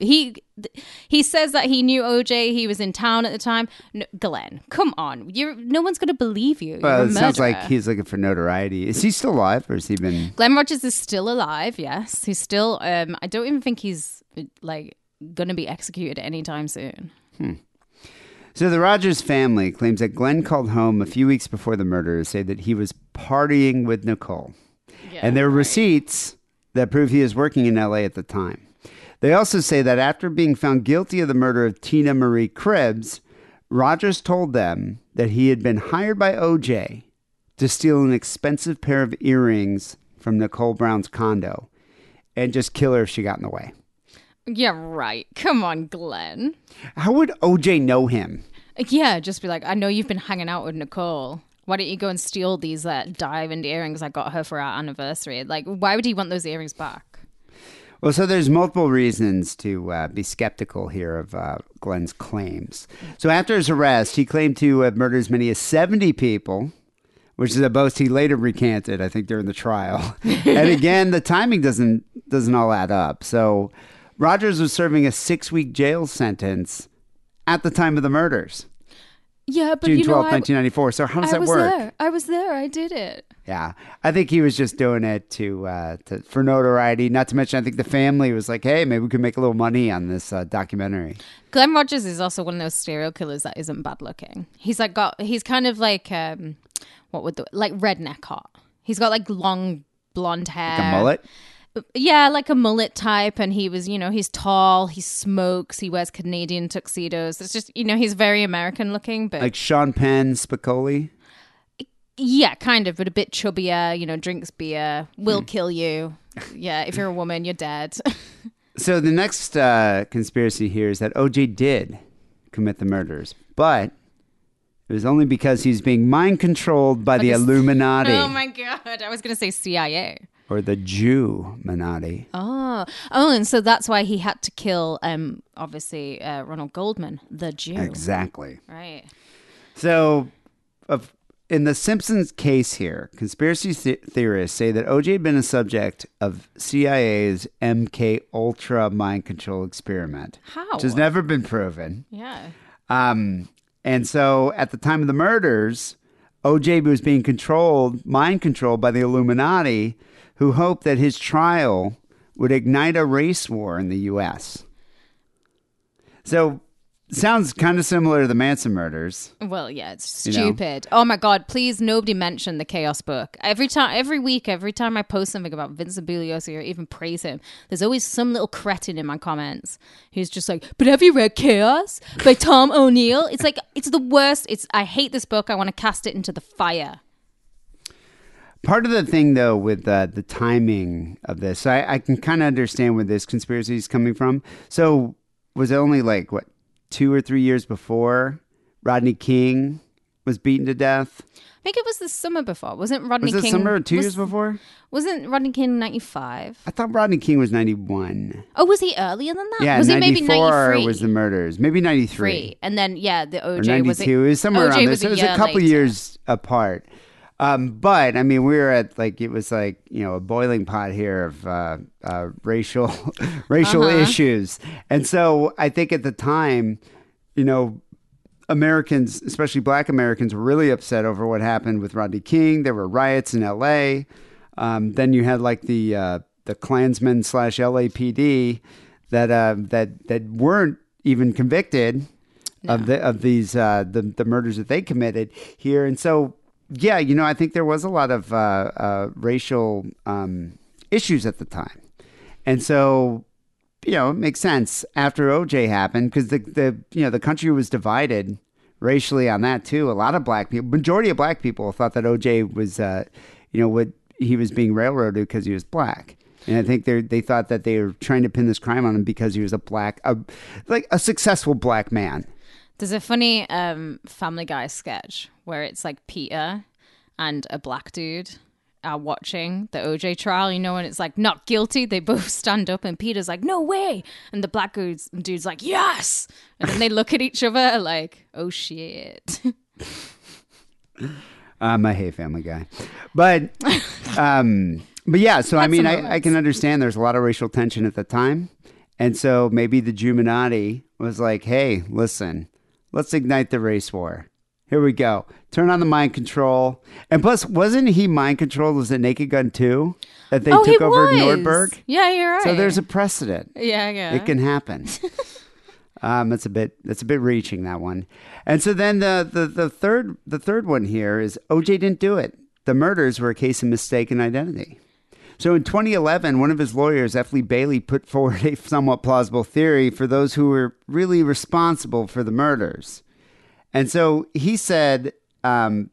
he says that he knew OJ. He was in town at the time. No, Glenn, come on, no one's going to believe you. Well, You're a it sounds murderer. like he's looking for notoriety. Is he still alive, or has he been? Glenn Rogers is still alive. Yes, he's still. I don't even think he's like going to be executed anytime soon. So the Rogers family claims that Glenn called home a few weeks before the murder to say that he was partying with Nicole. And there are receipts that prove he was working in LA at the time. They also say that after being found guilty of the murder of Tina Marie Cribbs, Rogers told them that he had been hired by OJ to steal an expensive pair of earrings from Nicole Brown's condo and just kill her if she got in the way. Yeah, right. Come on, Glenn. How would OJ know him? Yeah, just be like, I know you've been hanging out with Nicole. Why don't you go and steal these diamond earrings I got her for our anniversary? Like, why would he want those earrings back? Well, so there's multiple reasons to be skeptical here of Glenn's claims. So after his arrest, he claimed to have murdered as many as 70 people, which is a boast he later recanted, I think, during the trial. And again, the timing doesn't all add up. So Rogers was serving a 6-week jail sentence at the time of the murders, Yeah, but June you 12, know, 1994. So how does that work? I was there. I did it. Yeah, I think he was just doing it for notoriety. Not to mention, I think the family was like, "Hey, maybe we could make a little money on this documentary." Glenn Rogers is also one of those serial killers that isn't bad looking. He's kind of like like redneck hot. He's got like long blonde hair, Like a mullet. Yeah, like a mullet type, and he was, he's tall, he smokes, he wears Canadian tuxedos. It's just, he's very American looking, but Like Sean Penn, Spicoli. yeah, kind of, but a bit chubbier, drinks beer, will kill you. Yeah, if you're a woman, you're dead. So the next conspiracy here is that OJ did commit the murders, but it was only because he's being mind controlled by the Illuminati Oh my God, I was going to say CIA. or the Jew-minati. Oh, and so that's why he had to kill, obviously, Ronald Goldman, the Jew. Exactly. Right. So, in the Simpsons case here, conspiracy theorists say that OJ had been a subject of CIA's MK Ultra mind control experiment. How? Which has never been proven. Yeah. And so, at the time of the murders, OJ was being mind controlled by the Illuminati, who hoped that his trial would ignite a race war in the U.S. So, sounds kind of similar to the Manson murders. Well, yeah, it's You know? stupid. Oh my God, please nobody mention the Chaos book. Every time I post something about Vincent Bugliosi or even praise him, there's always some little cretin in my comments who's just like, but have you read Chaos by Tom O'Neill? It's like, it's the worst. I hate this book. I want to cast it into the fire. Part of the thing, though, with the timing of this, so I can kind of understand where this conspiracy is coming from. So was it only 2 or 3 years before Rodney King was beaten to death. I think it was the summer before. Wasn't Rodney Was King? it summer or 2 years before? Wasn't Rodney King 95? I thought Rodney King was 91. Oh, was he earlier than that? Yeah, was it 94 maybe 93? was the murders. Maybe 93. And then, yeah, the Or OJ 92. was... It was somewhere OJ around there. was So a it was year a couple later. years apart. But I mean, we were at it was like, a boiling pot here of racial issues. And so I think at the time, Americans, especially Black Americans, were really upset over what happened with Rodney King. There were riots in L.A. Then you had like the Klansmen / LAPD that weren't even convicted of these the murders that they committed here. And so, yeah, I think there was a lot of racial issues at the time. And so, it makes sense after OJ happened because the country was divided racially on that too. A lot of Black people, majority of Black people thought that OJ was, he was being railroaded because he was Black. And I think they thought that they were trying to pin this crime on him because he was a successful Black man. There's a funny Family Guy sketch where it's like Peter and a Black dude are watching the OJ trial, and it's like not guilty. They both stand up and Peter's like, no way. And the Black dude's like, yes. And then they look at each other like, oh shit. I hate Family Guy. But yeah, so I mean, I can understand there's a lot of racial tension at the time. And so maybe the Illuminati was like, hey, listen, let's ignite the race war. Here we go. Turn on the mind control. And plus, wasn't he mind controlled? Was it Naked Gun 2 that they took over Nuremberg? Yeah, you're right. So there's a precedent. Yeah. It can happen. That's a bit reaching, that one. And so then the third one here is OJ didn't do it. The murders were a case of mistaken identity. So in 2011, one of his lawyers, F. Lee Bailey, put forward a somewhat plausible theory for those who were really responsible for the murders. And so he said that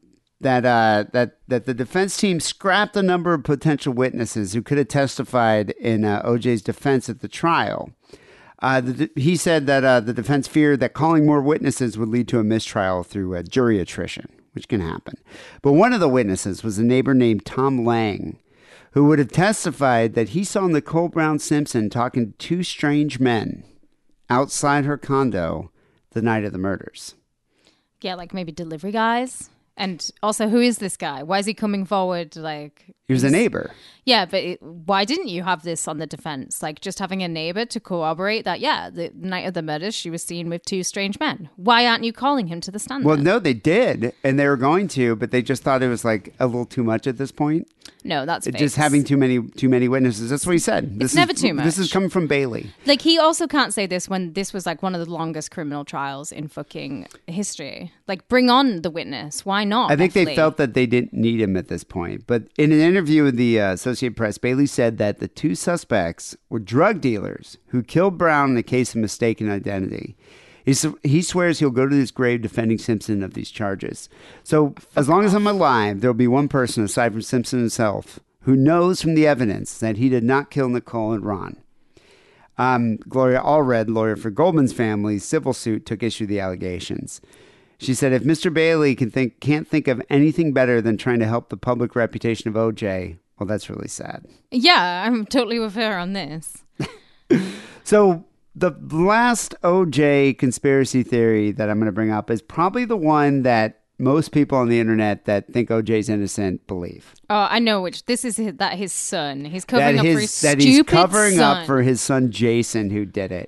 the defense team scrapped a number of potential witnesses who could have testified in OJ's defense at the trial. He said that the defense feared that calling more witnesses would lead to a mistrial through jury attrition, which can happen. But one of the witnesses was a neighbor named Tom Lang, who would have testified that he saw Nicole Brown Simpson talking to two strange men outside her condo the night of the murders. Yeah, like maybe delivery guys. And also, who is this guy? Why is he coming forward? He was a neighbor. Yeah, but why didn't you have this on the defense? Like just having a neighbor to corroborate that, yeah, the night of the murders, she was seen with two strange men. Why aren't you calling him to the stand? Well, then? no, they did. And they were going to, but they just thought it was like a little too much at this point. No, that's fake. Just having too many witnesses. That's what he said. It's never too much. This is coming from Bailey. Like, he also can't say this when this was like one of the longest criminal trials in fucking history. Like, bring on the witness. Why not? I think they felt that they didn't need him at this point. But in an interview with the Associated Press, Bailey said that the two suspects were drug dealers who killed Brown in a case of mistaken identity. He swears he'll go to his grave defending Simpson of these charges. So as long as I'm alive, there'll be one person aside from Simpson himself who knows from the evidence that he did not kill Nicole and Ron. Gloria Allred, lawyer for Goldman's family's civil suit, took issue with the allegations. She said, if Mr. Bailey can't think of anything better than trying to help the public reputation of OJ, well, that's really sad. Yeah, I'm totally with her on this. So the last OJ conspiracy theory that I'm going to bring up is probably the one that most people on the internet that think OJ's innocent believe. Oh, I know which. This is his son. He's covering up for his that stupid he's covering son. up for his son Jason, who did it.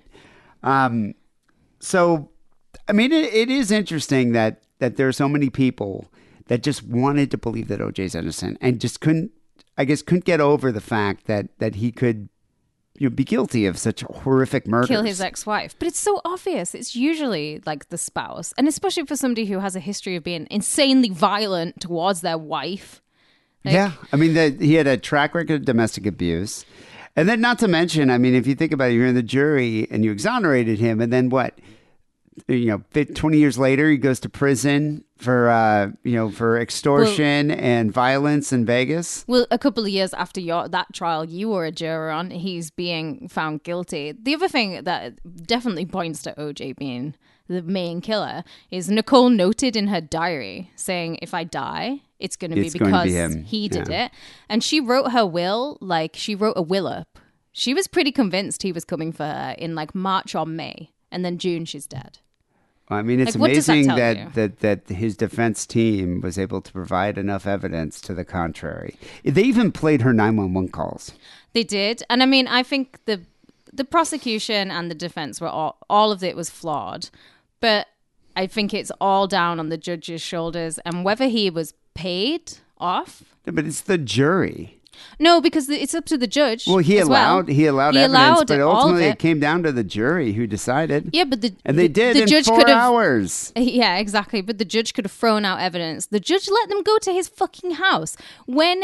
So, I mean, it is interesting that there are so many people that just wanted to believe that OJ's innocent and just couldn't get over the fact that he could be guilty of such horrific murders. Kill his ex-wife. But it's so obvious. It's usually like the spouse. And especially for somebody who has a history of being insanely violent towards their wife. Yeah. I mean, he had a track record of domestic abuse. And then not to mention, I mean, if you think about it, you're in the jury and you exonerated him. And then what? 20 years later, he goes to prison for extortion and violence in Vegas. Well, a couple of years after that trial you were a juror on, he's being found guilty. The other thing that definitely points to OJ being the main killer is Nicole noted in her diary saying, if I die, it's going to be because he did it. And she wrote her will, like she wrote a will up. She was pretty convinced he was coming for her in like March or May. And then June, she's dead. I mean, it's amazing that his defense team was able to provide enough evidence to the contrary. They even played her 911 calls. They did. And I mean, I think the prosecution and the defense were all of it was flawed. But I think it's all down on the judge's shoulders. And whether he was paid off. But it's the jury. No, because it's up to the judge. Well, he allowed evidence, but ultimately it came down to the jury who decided. Yeah, but they did in 4 hours. Yeah, exactly. But the judge could have thrown out evidence. The judge let them go to his fucking house. When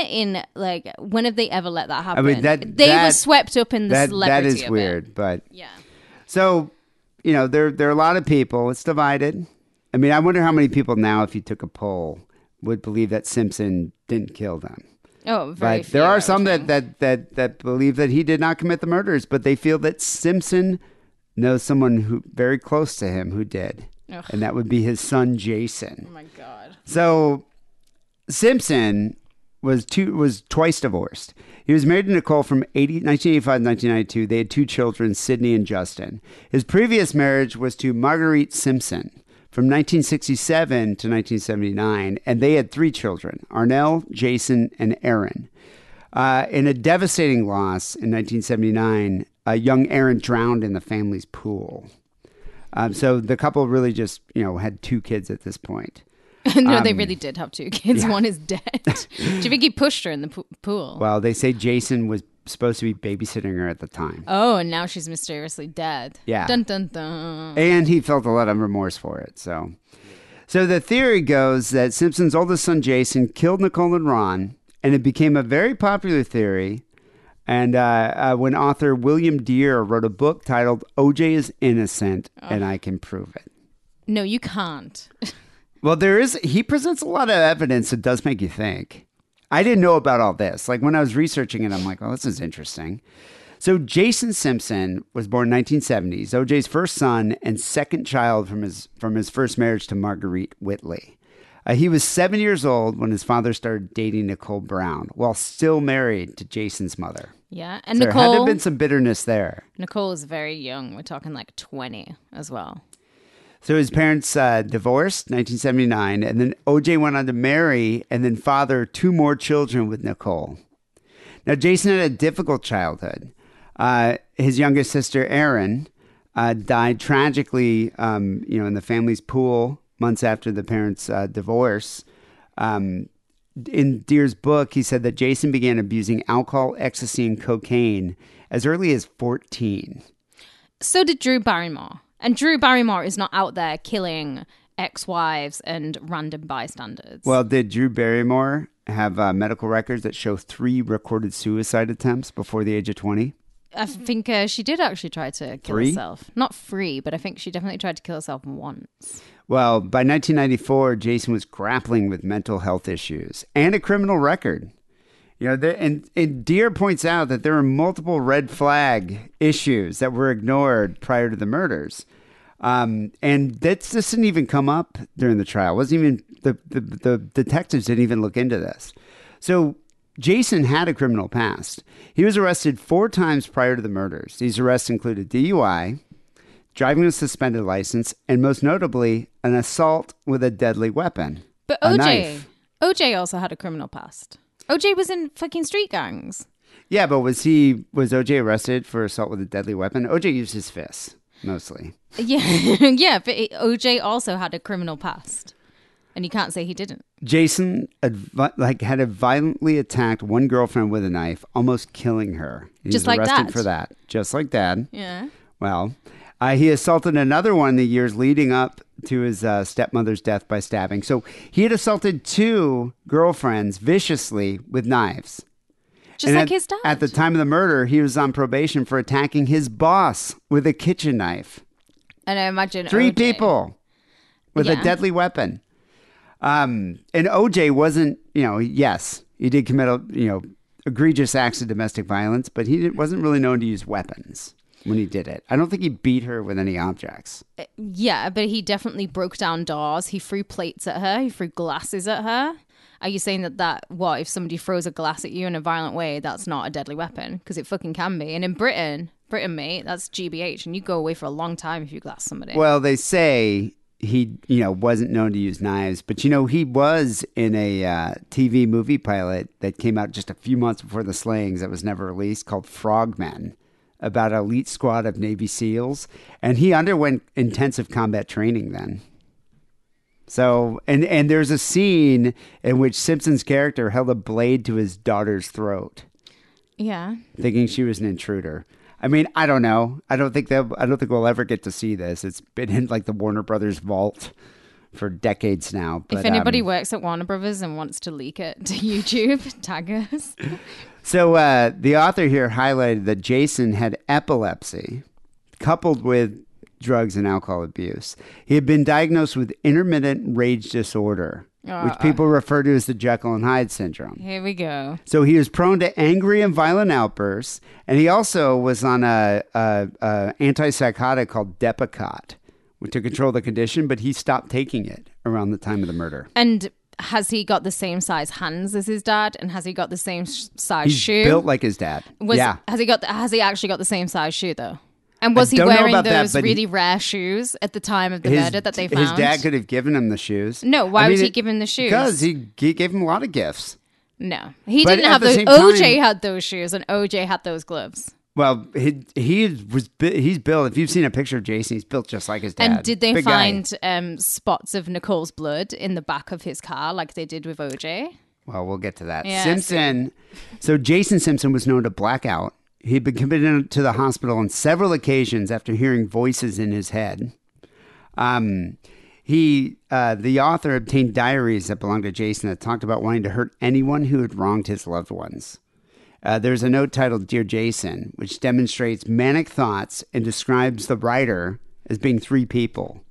have they ever let that happen? I mean, they were swept up in the celebrity. That is weird, but yeah. So, there are a lot of people. It's divided. I mean, I wonder how many people now, if you took a poll, would believe that Simpson didn't kill them. Oh, very few. There are some that believe that he did not commit the murders, but they feel that Simpson knows someone who very close to him who did. Ugh. And that would be his son, Jason. Oh, my God. So Simpson was twice divorced. He was married to Nicole from 1985 to 1992. They had 2 children, Sydney and Justin. His previous marriage was to Marguerite Simpson from 1967 to 1979, and they had 3 children, Arnell, Jason, and Aaron. In a devastating loss in 1979, young Aaron drowned in the family's pool. So the couple really just, had 2 kids at this point. No, they really did have 2 kids. Yeah. One is dead. Do you think he pushed her in the pool? Well, they say Jason was supposed to be babysitting her at the time. Oh, and now she's mysteriously dead. Yeah. Dun, dun, dun. And he felt a lot of remorse for it. So the theory goes that Simpson's oldest son, Jason, killed Nicole and Ron, and it became a very popular theory. And when author William Deere wrote a book titled O.J. is Innocent, and I Can Prove It. No, you can't. Well, he presents a lot of evidence that does make you think. I didn't know about all this. Like when I was researching it, I'm like, oh, this is interesting. So Jason Simpson was born in 1970s, OJ's first son and second child from his first marriage to Marguerite Whitley. He was 7 years old when his father started dating Nicole Brown while still married to Jason's mother. Yeah, and so Nicole... there had to have been some bitterness there. Nicole is very young. We're talking like 20 as well. So his parents divorced in 1979, and then OJ went on to marry and then father 2 more children with Nicole. Now, Jason had a difficult childhood. His youngest sister, Erin, died tragically, in the family's pool months after the parents' divorce. In Deere's book, he said that Jason began abusing alcohol, ecstasy, and cocaine as early as 14. So did Drew Barrymore. And Drew Barrymore is not out there killing ex-wives and random bystanders. Well, did Drew Barrymore have medical records that show 3 recorded suicide attempts before the age of 20? I think she did actually try to kill herself. Not 3, but I think she definitely tried to kill herself once. Well, by 1994, Jason was grappling with mental health issues and a criminal record. And Deere points out that there were multiple red flag issues that were ignored prior to the murders. And this didn't even come up during the trial. It wasn't even the detectives didn't even look into this. So Jason had a criminal past. He was arrested 4 times prior to the murders. These arrests included DUI, driving with a suspended license, and most notably, an assault with a deadly weapon. But OJ also had a criminal past. OJ was in fucking street gangs. Yeah, but was OJ arrested for assault with a deadly weapon? OJ used his fists, mostly. Yeah, yeah, but OJ also had a criminal past. And you can't say he didn't. Jason had violently attacked one girlfriend with a knife, almost killing her. He was arrested for that. Just like Dad. Yeah. Well, he assaulted another one in the years leading up to his stepmother's death by stabbing. So he had assaulted 2 girlfriends viciously with knives. Just like his dad. At the time of the murder, he was on probation for attacking his boss with a kitchen knife. And I imagine 3 people with a deadly weapon. And OJ wasn't, yes, he did commit, egregious acts of domestic violence, but he wasn't really known to use weapons when he did it. I don't think he beat her with any objects. Yeah, but he definitely broke down doors. He threw plates at her. He threw glasses at her. Are you saying that if somebody throws a glass at you in a violent way, that's not a deadly weapon? Because it fucking can be. And in Britain, mate, that's GBH, and you go away for a long time if you glass somebody. Well, they say he, wasn't known to use knives, but he was in a TV movie pilot that came out just a few months before the slayings that was never released called Frogmen, about an elite squad of Navy SEALs, and he underwent intensive combat training then. So, and there's a scene in which Simpson's character held a blade to his daughter's throat. Yeah. Thinking she was an intruder. I mean, I don't know. I don't think we'll ever get to see this. It's been in like the Warner Brothers vault for decades now. But, if anybody works at Warner Brothers and wants to leak it to YouTube, tag us. So the author here highlighted that Jason had epilepsy coupled with drugs and alcohol abuse. He had been diagnosed with intermittent rage disorder, which people refer to as the Jekyll and Hyde syndrome. Here we go. So he was prone to angry and violent outbursts, and he also was on a antipsychotic called Depakote to control the condition, but he stopped taking it around the time of the murder. And has he got the same size hands as his dad? And has he got the same size He's shoe? built like his dad. Yeah. Has he actually got the same size shoe though? And was he don't know wearing about that, those but really rare shoes at the time of the murder that they found? His dad could have given him the shoes. No, why would he give him the shoes? Because he gave him a lot of gifts. No, he But didn't at have the those. same OJ time- had those shoes, and OJ had those gloves. Well, he's built. If you've seen a picture of Jason, he's built just like his dad. And did they Big guy. find spots of Nicole's blood in the back of his car, like they did with OJ? Well, we'll get to that. Yeah, Simpson. So Jason Simpson was known to black out. He'd been committed to the hospital on several occasions after hearing voices in his head. The author obtained diaries that belonged to Jason that talked about wanting to hurt anyone who had wronged his loved ones. There's a note titled Dear Jason, which demonstrates manic thoughts and describes the writer as being three people.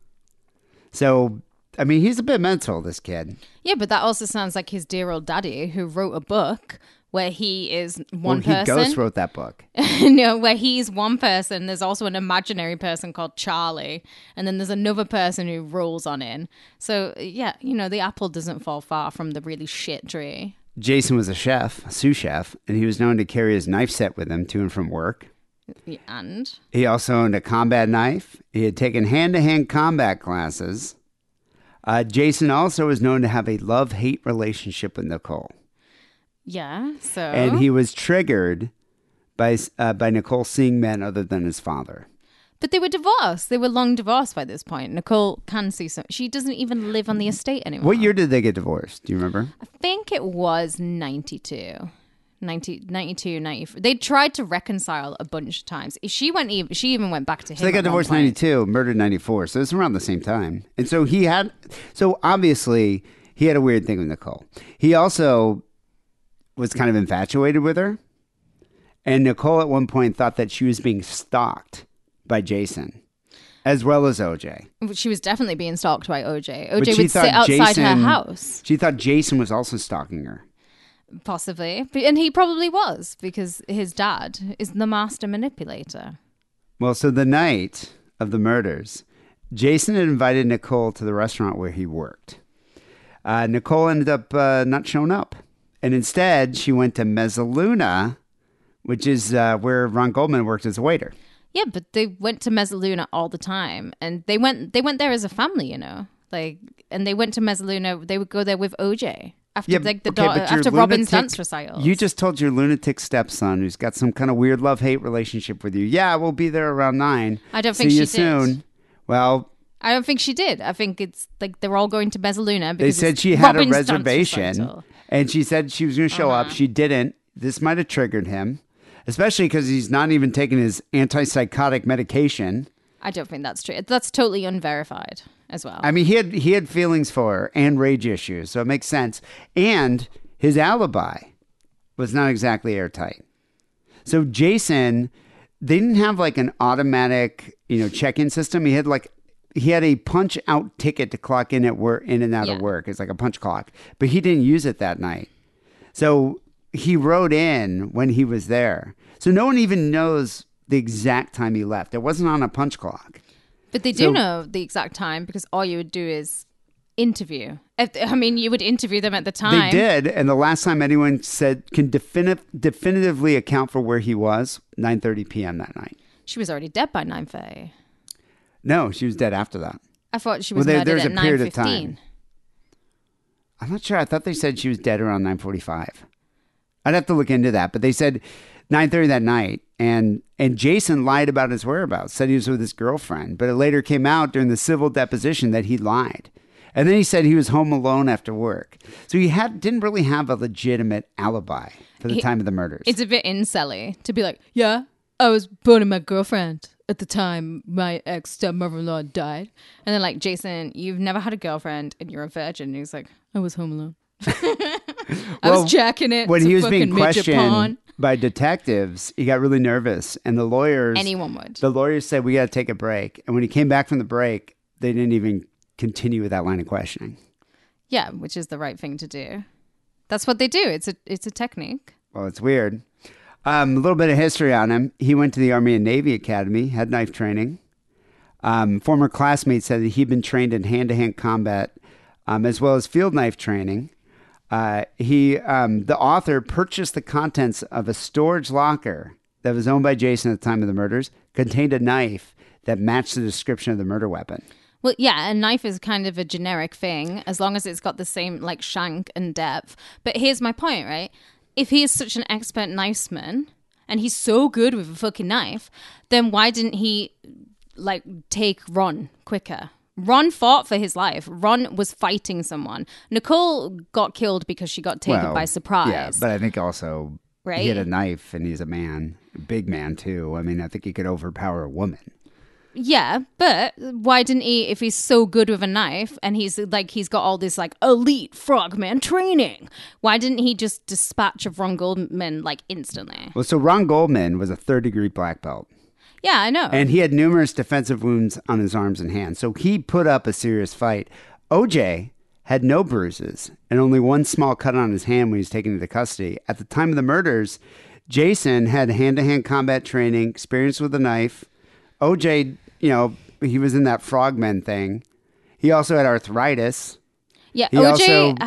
So, I mean, he's a bit mental, this kid. Yeah, but that also sounds like his dear old daddy who wrote a book where he is one person. He ghost wrote that book. No, where he's one person. There's also an imaginary person called Charlie. And then there's another person who rolls on in. So, yeah, the apple doesn't fall far from the really shit tree. Jason was a sous chef, and he was known to carry his knife set with him to and from work. And? He also owned a combat knife. He had taken hand-to-hand combat classes. Jason also was known to have a love-hate relationship with Nicole. Yeah, so... And he was triggered by Nicole seeing men other than his father. But they were divorced. They were long divorced by this point. Nicole can see some... She doesn't even live on the estate anymore. What year did they get divorced? Do you remember? I think it was 92. 92, 94. They tried to reconcile a bunch of times. She even went back to him. So they got divorced in 92, murdered in 94. So it's around the same time. And so obviously he had a weird thing with Nicole. He also was kind of infatuated with her. And Nicole at one point thought that she was being stalked by Jason, as well as OJ. She was definitely being stalked by OJ. But OJ she would thought sit outside her Jason- house, She thought Jason was also stalking her. possibly. And he probably was, because his dad is the master manipulator. Well, so the night of the murders, Jason had invited Nicole to the restaurant where he worked. Nicole ended up not showing up. And instead, she went to Mezzaluna, which is where Ron Goldman worked as a waiter. Yeah, but they went to Mezzaluna all the time, and they went there as a family, and they went to Mezzaluna. They would go there with OJ after after Robin's dance recital. You just told your lunatic stepson, who's got some kind of weird love-hate relationship with you, yeah, we'll be there around 9. I don't think See she you did. soon. Well, I don't think she did. I think it's like they're all going to Mezzaluna. they Because said it's she had Robin's a dance reservation, recital. and she said she was going to show up. She didn't. This might have triggered him, especially because he's not even taking his antipsychotic medication. I don't think that's true. That's totally unverified as well. I mean, he had feelings for her and rage issues, so it makes sense. And his alibi was not exactly airtight. So Jason, they didn't have like an automatic, check-in system. He had like a punch out ticket to clock in at work, in and out of work. It's like a punch clock, but he didn't use it that night. So he wrote in when he was there. So no one even knows the exact time he left. It wasn't on a punch clock. But they do know the exact time because all you would do is interview. You would interview them at the time. They did, and the last time anyone said can definitively account for where he was, 9:30 p.m. that night. She was already dead by 9:30. No, she was dead after that. I thought she was murdered at 9:15. I'm not sure. I thought they said she was dead around 9:45. I'd have to look into that, but they said 9:30 that night, and Jason lied about his whereabouts, said he was with his girlfriend, but it later came out during the civil deposition that he lied. And then he said he was home alone after work. So he didn't really have a legitimate alibi for the time of the murders. It's a bit incelly to be like, yeah, I was boning my girlfriend at the time my ex-stepmother-in-law died. And then like, Jason, you've never had a girlfriend and you're a virgin. And he's like, I was home alone. I was jacking it. When he was being questioned by detectives, he got really nervous. And the lawyers... Anyone would. The lawyers said, we got to take a break. And when he came back from the break, they didn't even continue with that line of questioning. Yeah, which is the right thing to do. That's what they do. It's a technique. Well, it's weird. A little bit of history on him. He went to the Army and Navy Academy, had knife training. Former classmates said that he'd been trained in hand-to-hand combat as well as field knife training. The author purchased the contents of a storage locker that was owned by Jason at the time of the murders, contained a knife that matched the description of the murder weapon. Well, yeah, a knife is kind of a generic thing as long as it's got the same like shank and depth. But here's my point, right? If he is such an expert knifesman and he's so good with a fucking knife, then why didn't he like take Ron quicker? Ron fought for his life. Ron was fighting someone. Nicole got killed because she got taken by surprise. Yeah, but I think also he had a knife and he's a man, a big man too. I mean, I think he could overpower a woman. Yeah, but why didn't he, if he's so good with a knife and he's got all this like elite frogman training, why didn't he just dispatch of Ron Goldman like instantly? Well, so Ron Goldman was a 3rd-degree black belt. Yeah, I know. And he had numerous defensive wounds on his arms and hands. So he put up a serious fight. OJ had no bruises and only one small cut on his hand when he was taken into custody. At the time of the murders, Jason had hand-to-hand combat training, experience with a knife. OJ, he was in that frogman thing. He also had arthritis. Yeah, OJ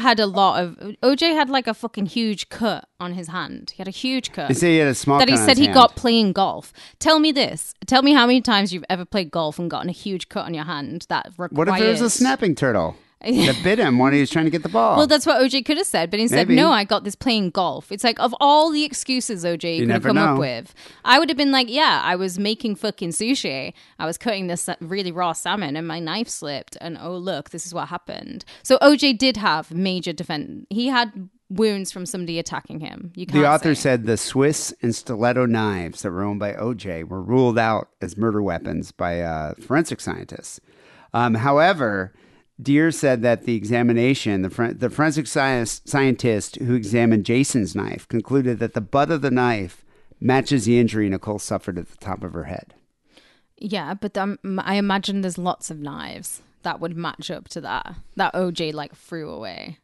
had like a fucking huge cut on his hand. He had a huge cut. They say he had a small cut that he on said his he hand. got playing golf. Tell me this. Tell me how many times you've ever played golf and gotten a huge cut on your hand that required... What if there was a snapping turtle that bit him when he was trying to get the ball? Well, that's what OJ could have said, but he said, no, I got this playing golf. It's like, of all the excuses OJ could have come up with, I would have been like, yeah, I was making fucking sushi. I was cutting this really raw salmon and my knife slipped and oh, look, this is what happened. So OJ did have major defense. He had wounds from somebody attacking him. The author said the Swiss and stiletto knives that were owned by OJ were ruled out as murder weapons by forensic scientists. However, Deere said that the examination, the forensic scientist who examined Jason's knife concluded that the butt of the knife matches the injury Nicole suffered at the top of her head. Yeah, but I imagine there's lots of knives that would match up to that OJ like threw away.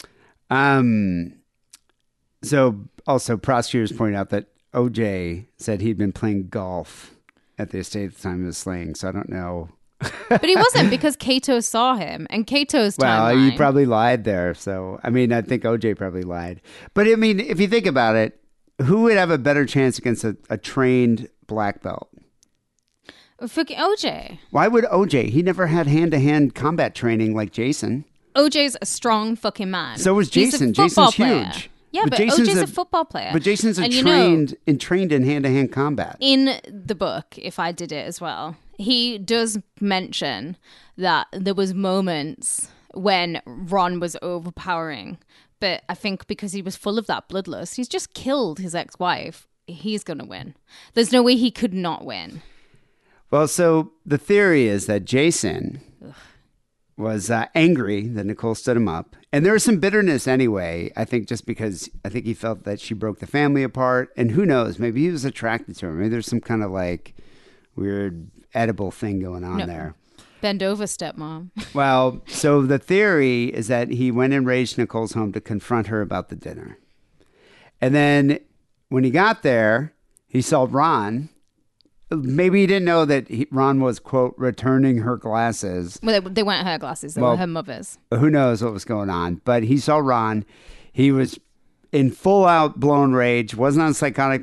So also prosecutors pointed out that OJ said he'd been playing golf at the estate at the time of his slaying. So I don't know. But he wasn't, because Cato saw him, and Cato's timeline... Well, he probably lied there. So, I mean, I think OJ probably lied. But I mean, if you think about it, who would have a better chance against a trained black belt? Fucking OJ. Why would OJ? He never had hand-to-hand combat training like Jason. OJ's a strong fucking man. So was Jason. Jason's huge. Yeah, but OJ's a football player. But Jason's trained in hand-to-hand combat. In the book, if I did it as well, he does mention that there was moments when Ron was overpowering. But I think because he was full of that bloodlust, he's just killed his ex-wife. He's going to win. There's no way he could not win. Well, so the theory is that Jason was angry that Nicole stood him up. And there was some bitterness anyway, I think, just because I think he felt that she broke the family apart. And who knows, maybe he was attracted to her. Maybe there's some kind of like weird edible thing going on there. Bend over, stepmom. Well, so the theory is that he went and raided Nicole's home to confront her about the dinner. And then when he got there, he saw Ron. Maybe he didn't know that Ron was, quote, returning her glasses. Well, they weren't her glasses. They were her mother's. Who knows what was going on. But he saw Ron. He was in full-out blown rage, wasn't on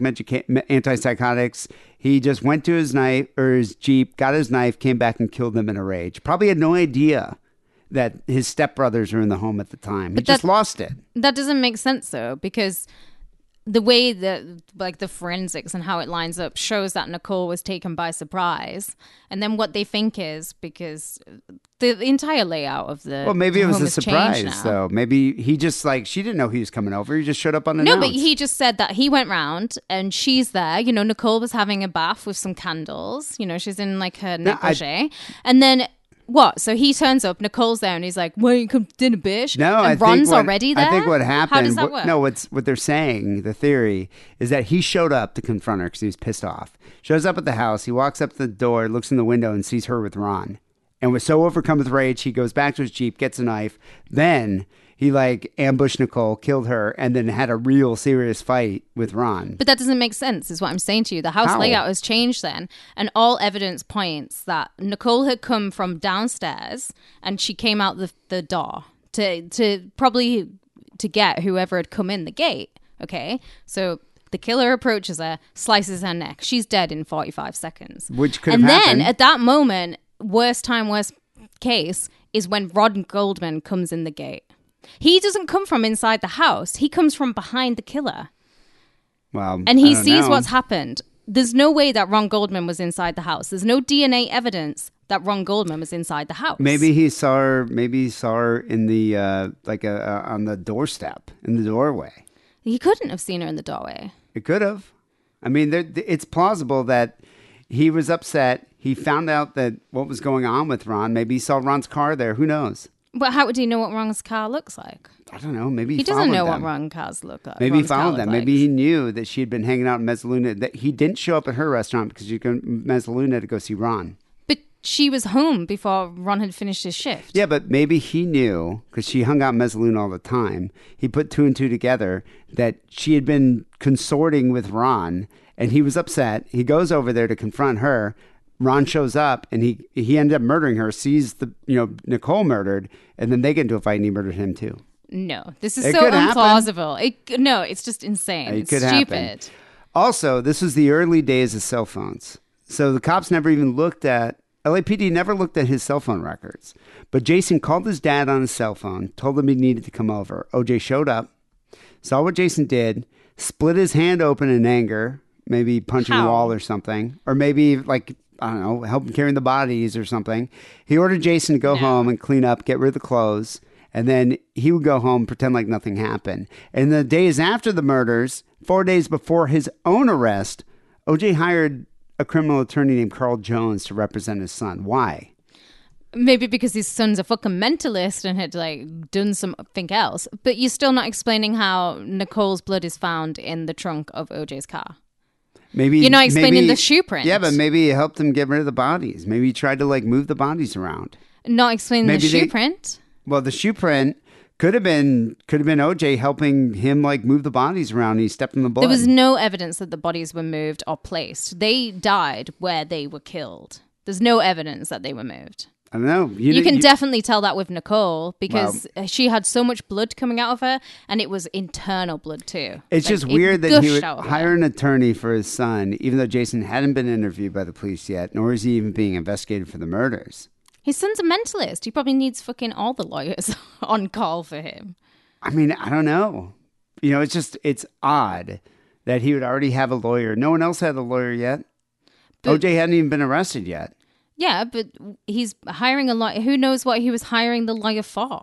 antipsychotics. He just went to his Jeep, got his knife, came back and killed them in a rage. Probably had no idea that his stepbrothers were in the home at the time. He just lost it. That doesn't make sense, though, because the way that, like, the forensics and how it lines up shows that Nicole was taken by surprise. And then what they think is, because the entire layout of the maybe it was home a has surprise, changed now. though. Maybe he just, like, she didn't know he was coming over. He just showed up unannounced. No, but he just said that he went round and she's there. You know, Nicole was having a bath with some candles. You know, she's in, like, her negligee. And then... What? So he turns up, Nicole's there, and he's like, "Why you come to dinner, bitch?" No, and Ron's already there. I think what happened. How does that work? No, what they're saying, the theory is that he showed up to confront her because he was pissed off. Shows up at the house. He walks up to the door, looks in the window, and sees her with Ron. And was so overcome with rage, he goes back to his Jeep, gets a knife. Then he ambushed Nicole, killed her, and then had a real serious fight with Ron. But that doesn't make sense, is what I'm saying to you. The house layout has changed then, and all evidence points that Nicole had come from downstairs, and she came out the door to probably to get whoever had come in the gate. Okay, so the killer approaches her, slices her neck. She's dead in 45 seconds. Which could have happened. And then at that moment, worst case is when Ron Goldman comes in the gate. He doesn't come from inside the house. He comes from behind the killer. Well, and he sees what's happened. There's no way that Ron Goldman was inside the house. There's no DNA evidence that Ron Goldman was inside the house. Maybe he saw her. Maybe he saw her in the on the doorstep, in the doorway. He couldn't have seen her in the doorway. It could have. I mean, it's plausible that he was upset. He found out that what was going on with Ron. Maybe he saw Ron's car there. Who knows? But how would he know what Ron's car looks like? I don't know. Maybe he doesn't know them. what Ron cars look like. Maybe Ron's he followed them. like. Maybe he knew that she had been hanging out in Mezzaluna. That he didn't show up at her restaurant because she go Mezzaluna to go see Ron. But she was home before Ron had finished his shift. Yeah, but maybe he knew because she hung out in Mezzaluna all the time. He put two and two together that she had been consorting with Ron, and he was upset. He goes over there to confront her. Ron shows up and he ended up murdering her, sees Nicole murdered, and then they get into a fight and he murdered him too. No, this is so implausible. It's just insane. It's stupid. Happen. Also, this was the early days of cell phones. So the cops never even LAPD never looked at his cell phone records. But Jason called his dad on his cell phone, told him he needed to come over. OJ showed up, saw what Jason did, split his hand open in anger, maybe punching a wall or something, or maybe I don't know, help him carrying the bodies or something. He ordered Jason to go home and clean up, get rid of the clothes, and then he would go home, pretend like nothing happened. And the days after the murders, 4 days before his own arrest, OJ hired a criminal attorney named Carl Jones to represent his son. Why? Maybe because his son's a fucking mentalist and had done something else. But you're still not explaining how Nicole's blood is found in the trunk of OJ's car. Maybe you're not explaining the shoe print. Yeah, but maybe it helped him get rid of the bodies. Maybe he tried to move the bodies around. Not explaining the shoe print. Well, the shoe print could have been OJ helping him move the bodies around. And he stepped in the blood. There was no evidence that the bodies were moved or placed. They died where they were killed. There's no evidence that they were moved. I don't know. You can definitely tell that with Nicole because she had so much blood coming out of her, and it was internal blood too. It's just weird that he would hire an attorney for his son, even though Jason hadn't been interviewed by the police yet, nor is he even being investigated for the murders. His son's a mentalist. He probably needs fucking all the lawyers on call for him. I mean, I don't know. It's odd that he would already have a lawyer. No one else had a lawyer yet. But OJ hadn't even been arrested yet. Yeah, but he's hiring a lawyer. Who knows what he was hiring the lawyer for?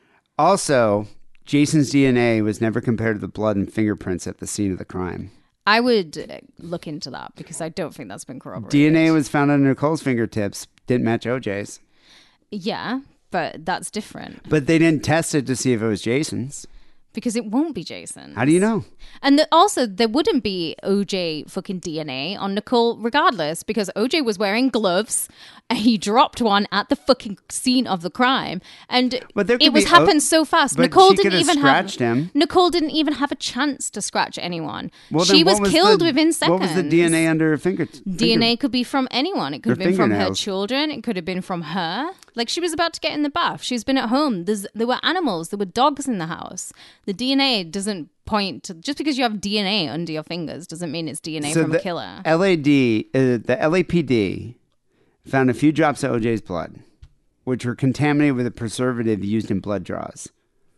Also, Jason's DNA was never compared to the blood and fingerprints at the scene of the crime. I would look into that because I don't think that's been corroborated. DNA was found on Nicole's fingertips. Didn't match OJ's. Yeah, but that's different. But they didn't test it to see if it was Jason's. because it won't be Jason. How do you know? And also, there wouldn't be OJ fucking DNA on Nicole regardless, because OJ was wearing gloves and he dropped one at the fucking scene of the crime. And But there could it was be happened so fast. but Nicole she didn't could have even scratched him. Nicole didn't even have a chance to scratch anyone. Well, She then was killed the- within seconds. What was the DNA under her finger? DNA could be from anyone. It could have Her been from her fingernails. children. It could have been from her. Like, she was about to get in the bath. She's been at home. There were animals. There were dogs in the house. The DNA doesn't point to... Just because you have DNA under your fingers doesn't mean it's DNA from a killer. The LAPD found a few drops of OJ's blood, which were contaminated with a preservative used in blood draws.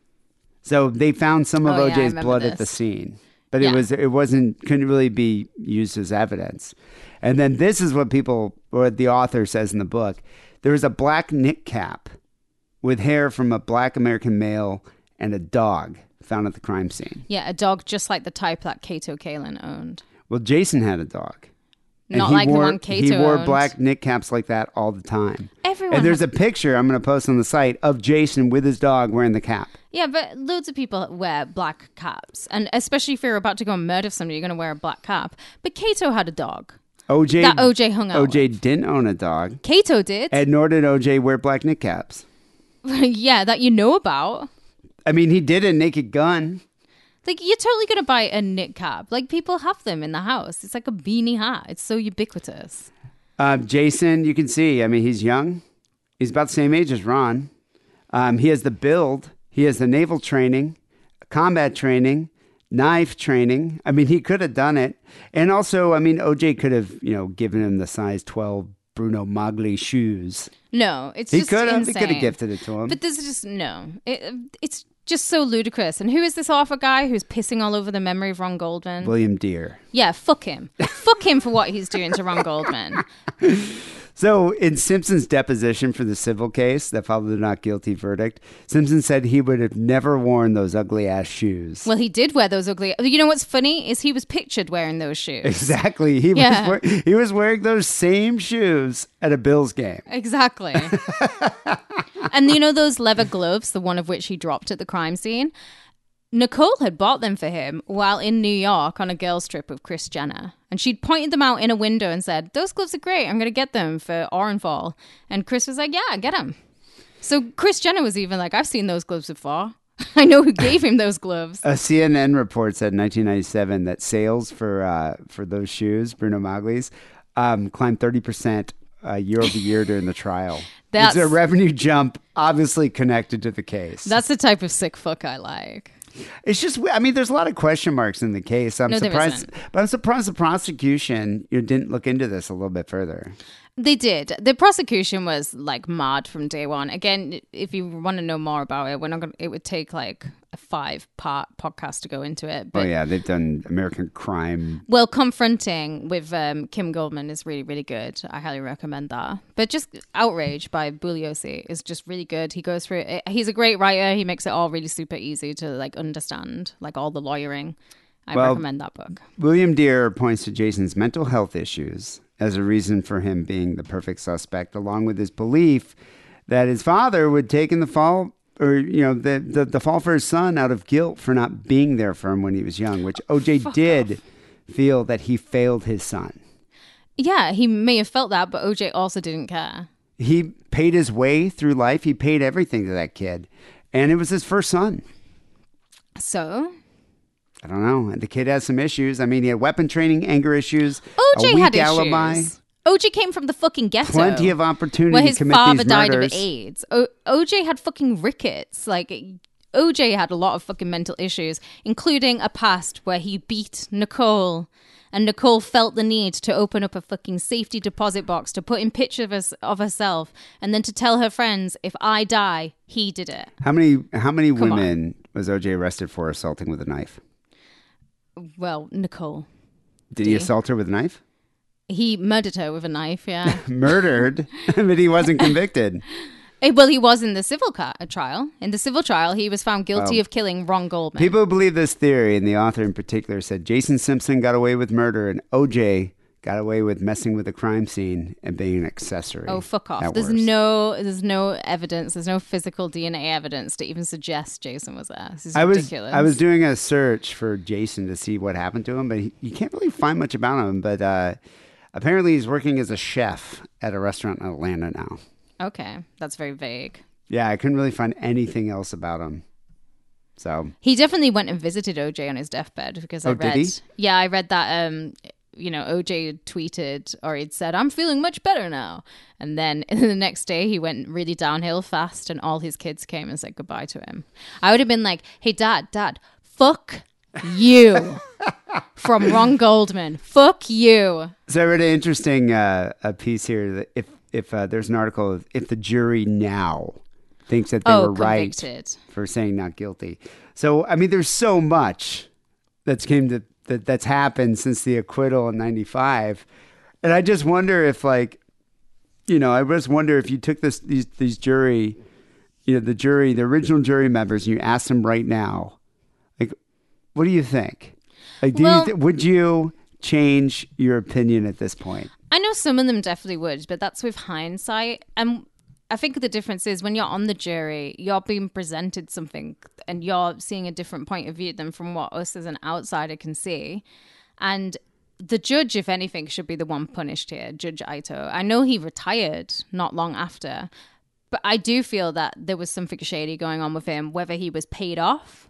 So they found some of Oh, yeah, I OJ's remember blood at the this. scene, but Yeah. couldn't really be used as evidence. And then this is what the author says in the book. There was a black knit cap with hair from a black American male and a dog found at the crime scene. Yeah, a dog just like the type that Kato Kalin owned. Well, Jason had a dog. And Not he like the wore- one Kato He wore owned. black knit caps like that all the time. Everyone And there's has- a picture I'm going to post on the site of Jason with his dog wearing the cap. Yeah, but loads of people wear black caps. And especially if you're about to go and murder somebody, you're going to wear a black cap. But Kato had a dog. OJ That OJ hung out OJ didn't own a dog, Kato did. and nor did OJ wear black knit caps. Yeah, that you know about. I mean, he did a Naked Gun. Like, you're totally going to buy a knit cap. Like, people have them in the house. It's like a beanie hat. It's so ubiquitous. Jason, you can see, I mean, he's young. He's about the same age as Ron. He has the build. He has the naval training, combat training, knife training. I mean, he could have done it. And also, I mean, OJ could have, given him the size 12 Bruno Magli shoes. No, it's He just could have. insane. He could have gifted it to him. But this is just, no. It's just so ludicrous. And who is this author guy who's pissing all over the memory of Ron Goldman? William Deere. Yeah, fuck him. Fuck him for what he's doing to Ron Goldman. So in Simpson's deposition for the civil case that followed the not guilty verdict, Simpson said he would have never worn those ugly ass shoes. Well, he did wear those ugly... You know what's funny? Is he was pictured wearing those shoes. Exactly. Yeah. He was wearing those same shoes at a Bills game. Exactly. And you know those leather gloves, the one of which he dropped at the crime scene? Nicole had bought them for him while in New York on a girls' trip with Kris Jenner. And she'd pointed them out in a window and said, "Those gloves are great. I'm going to get them for Orenfall." And Chris was like, "Yeah, get them." So Kris Jenner was even like, "I've seen those gloves before. I know who gave him those gloves." A CNN report said in 1997 that sales for those shoes, Bruno Magli's, climbed 30% year over year during the trial. It's a revenue jump, obviously connected to the case. That's the type of sick fuck I like. It's just, I mean, there's a lot of question marks in the case. I'm No, there surprised, isn't. but I'm surprised the prosecution didn't look into this a little bit further. They did. The prosecution was like mad from day one. Again, if you want to know more about it, we're not going. It would take like a 5-part podcast to go into it. But, Oh yeah, they've done American Crime. Well, Confronting with Kim Goldman is really, really good. I highly recommend that. But just Outrage by Bugliosi is just really good. He goes through it. He's a great writer. He makes it all really super easy to like understand, like all the lawyering. I recommend that book. William Deere points to Jason's mental health issues as a reason for him being the perfect suspect, along with his belief that his father would take in the fall, or the fall for his son out of guilt for not being there for him when he was young, which OJ did feel that he failed his son. Yeah, he may have felt that, but OJ also didn't care. He paid his way through life. He paid everything to that kid, and it was his first son. So I don't know. The kid has some issues. I mean, he had weapon training, anger issues, OJ a weak had alibi. issues. OJ came from the fucking ghetto. Plenty of opportunity where to his commit father these died murders. of AIDS. OJ had fucking rickets. Like, OJ had a lot of fucking mental issues, including a past where he beat Nicole, and Nicole felt the need to open up a fucking safety deposit box to put in pictures of herself, and then to tell her friends, "If I die, he did it." How many Come women was OJ arrested for assaulting with a knife? Well, Nicole. Did he assault her with a knife? He murdered her with a knife, yeah. Murdered, but he wasn't convicted. Well, he was in the civil trial. In the civil trial, he was found guilty of killing Ron Goldman. People who believe this theory, and the author in particular, said Jason Simpson got away with murder and OJ got away with messing with the crime scene and being an accessory. Oh, fuck off. at There's worst. no evidence. There's no physical DNA evidence to even suggest Jason was there. This is ridiculous. I was doing a search for Jason to see what happened to him, but you can't really find much about him. But apparently he's working as a chef at a restaurant in Atlanta now. Okay, that's very vague. Yeah, I couldn't really find anything else about him. So He definitely went and visited OJ on his deathbed because I Oh, read. did he? Yeah, I read that. OJ had tweeted or he'd said, "I'm feeling much better now," and then the next day he went really downhill fast, and all his kids came and said goodbye to him. I would have been like, "Hey, Dad, fuck you," from Ron Goldman. Fuck you. So I read an interesting a piece here that if there's an article of if the jury now thinks that they were right convicted. for saying not guilty. So I mean, there's so much that's happened since the acquittal in '95, and I just wonder if I just wonder if you took these jury, the original jury members, and you asked them right now, like, what do you think? Like, would you change your opinion at this point? I know some of them definitely would, but that's with hindsight. And I think the difference is when you're on the jury, you're being presented something and you're seeing a different point of view than from what us as an outsider can see. And the judge, if anything, should be the one punished here, Judge Ito. I know he retired not long after, but I do feel that there was something shady going on with him, whether he was paid off.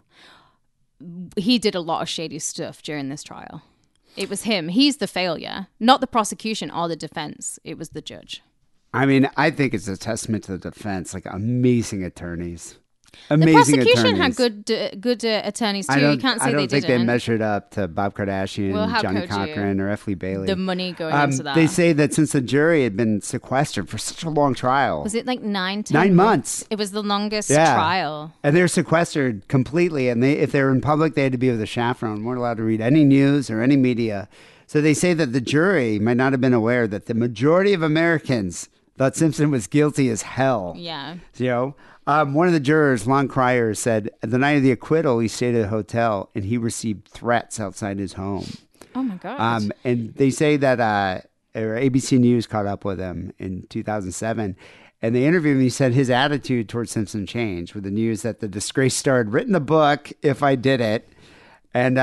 He did a lot of shady stuff during this trial. It was him. He's the failure, not the prosecution or the defense. It was the judge. I mean, I think it's a testament to the defense, like amazing attorneys. The Amazing prosecution attorneys. had good attorneys too. I don't, You can't say I don't they think didn't. they measured up to Bob Kardashian, Well, how Johnny could you? Cochran, or F. Lee Bailey. The money going into that. They say that since the jury had been sequestered for such a long trial, Was it like 10 9 months? It was the longest Yeah. trial. And they're sequestered completely. And if they were in public, they had to be with a chaperone, weren't allowed to read any news or any media. So they say that the jury might not have been aware that the majority of Americans thought Simpson was guilty as hell. Yeah. One of the jurors, Lon Cryer, said the night of the acquittal, he stayed at a hotel and he received threats outside his home. Oh my God. And they say that or ABC News caught up with him in 2007. And they interviewed him. He said his attitude towards Simpson changed with the news that the disgraced star had written a book, If I Did It. And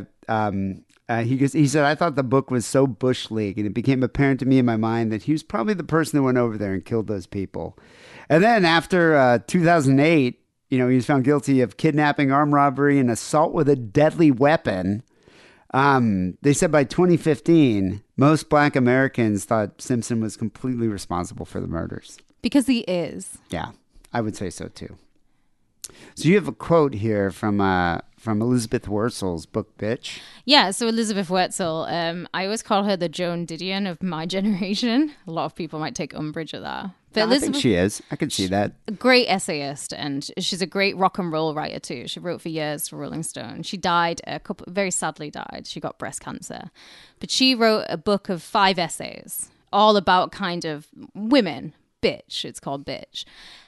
he said, I thought the book was so Bush League, and it became apparent to me in my mind that he was probably the person that went over there and killed those people. And then after 2008, he was found guilty of kidnapping, armed robbery, and assault with a deadly weapon. They said by 2015, most Black Americans thought Simpson was completely responsible for the murders. Because he is. Yeah, I would say so too. So you have a quote here from Elizabeth Wurzel's book, Bitch. Yeah, so Elizabeth Wurzel, I always call her the Joan Didion of my generation. A lot of people might take umbrage at that. But I think she is. I could see that. A great essayist, and she's a great rock and roll writer too. She wrote for years for Rolling Stone. She died very sadly died. She got breast cancer. But she wrote a book of 5 essays, all about kind of women. Bitch, it's called Bitch.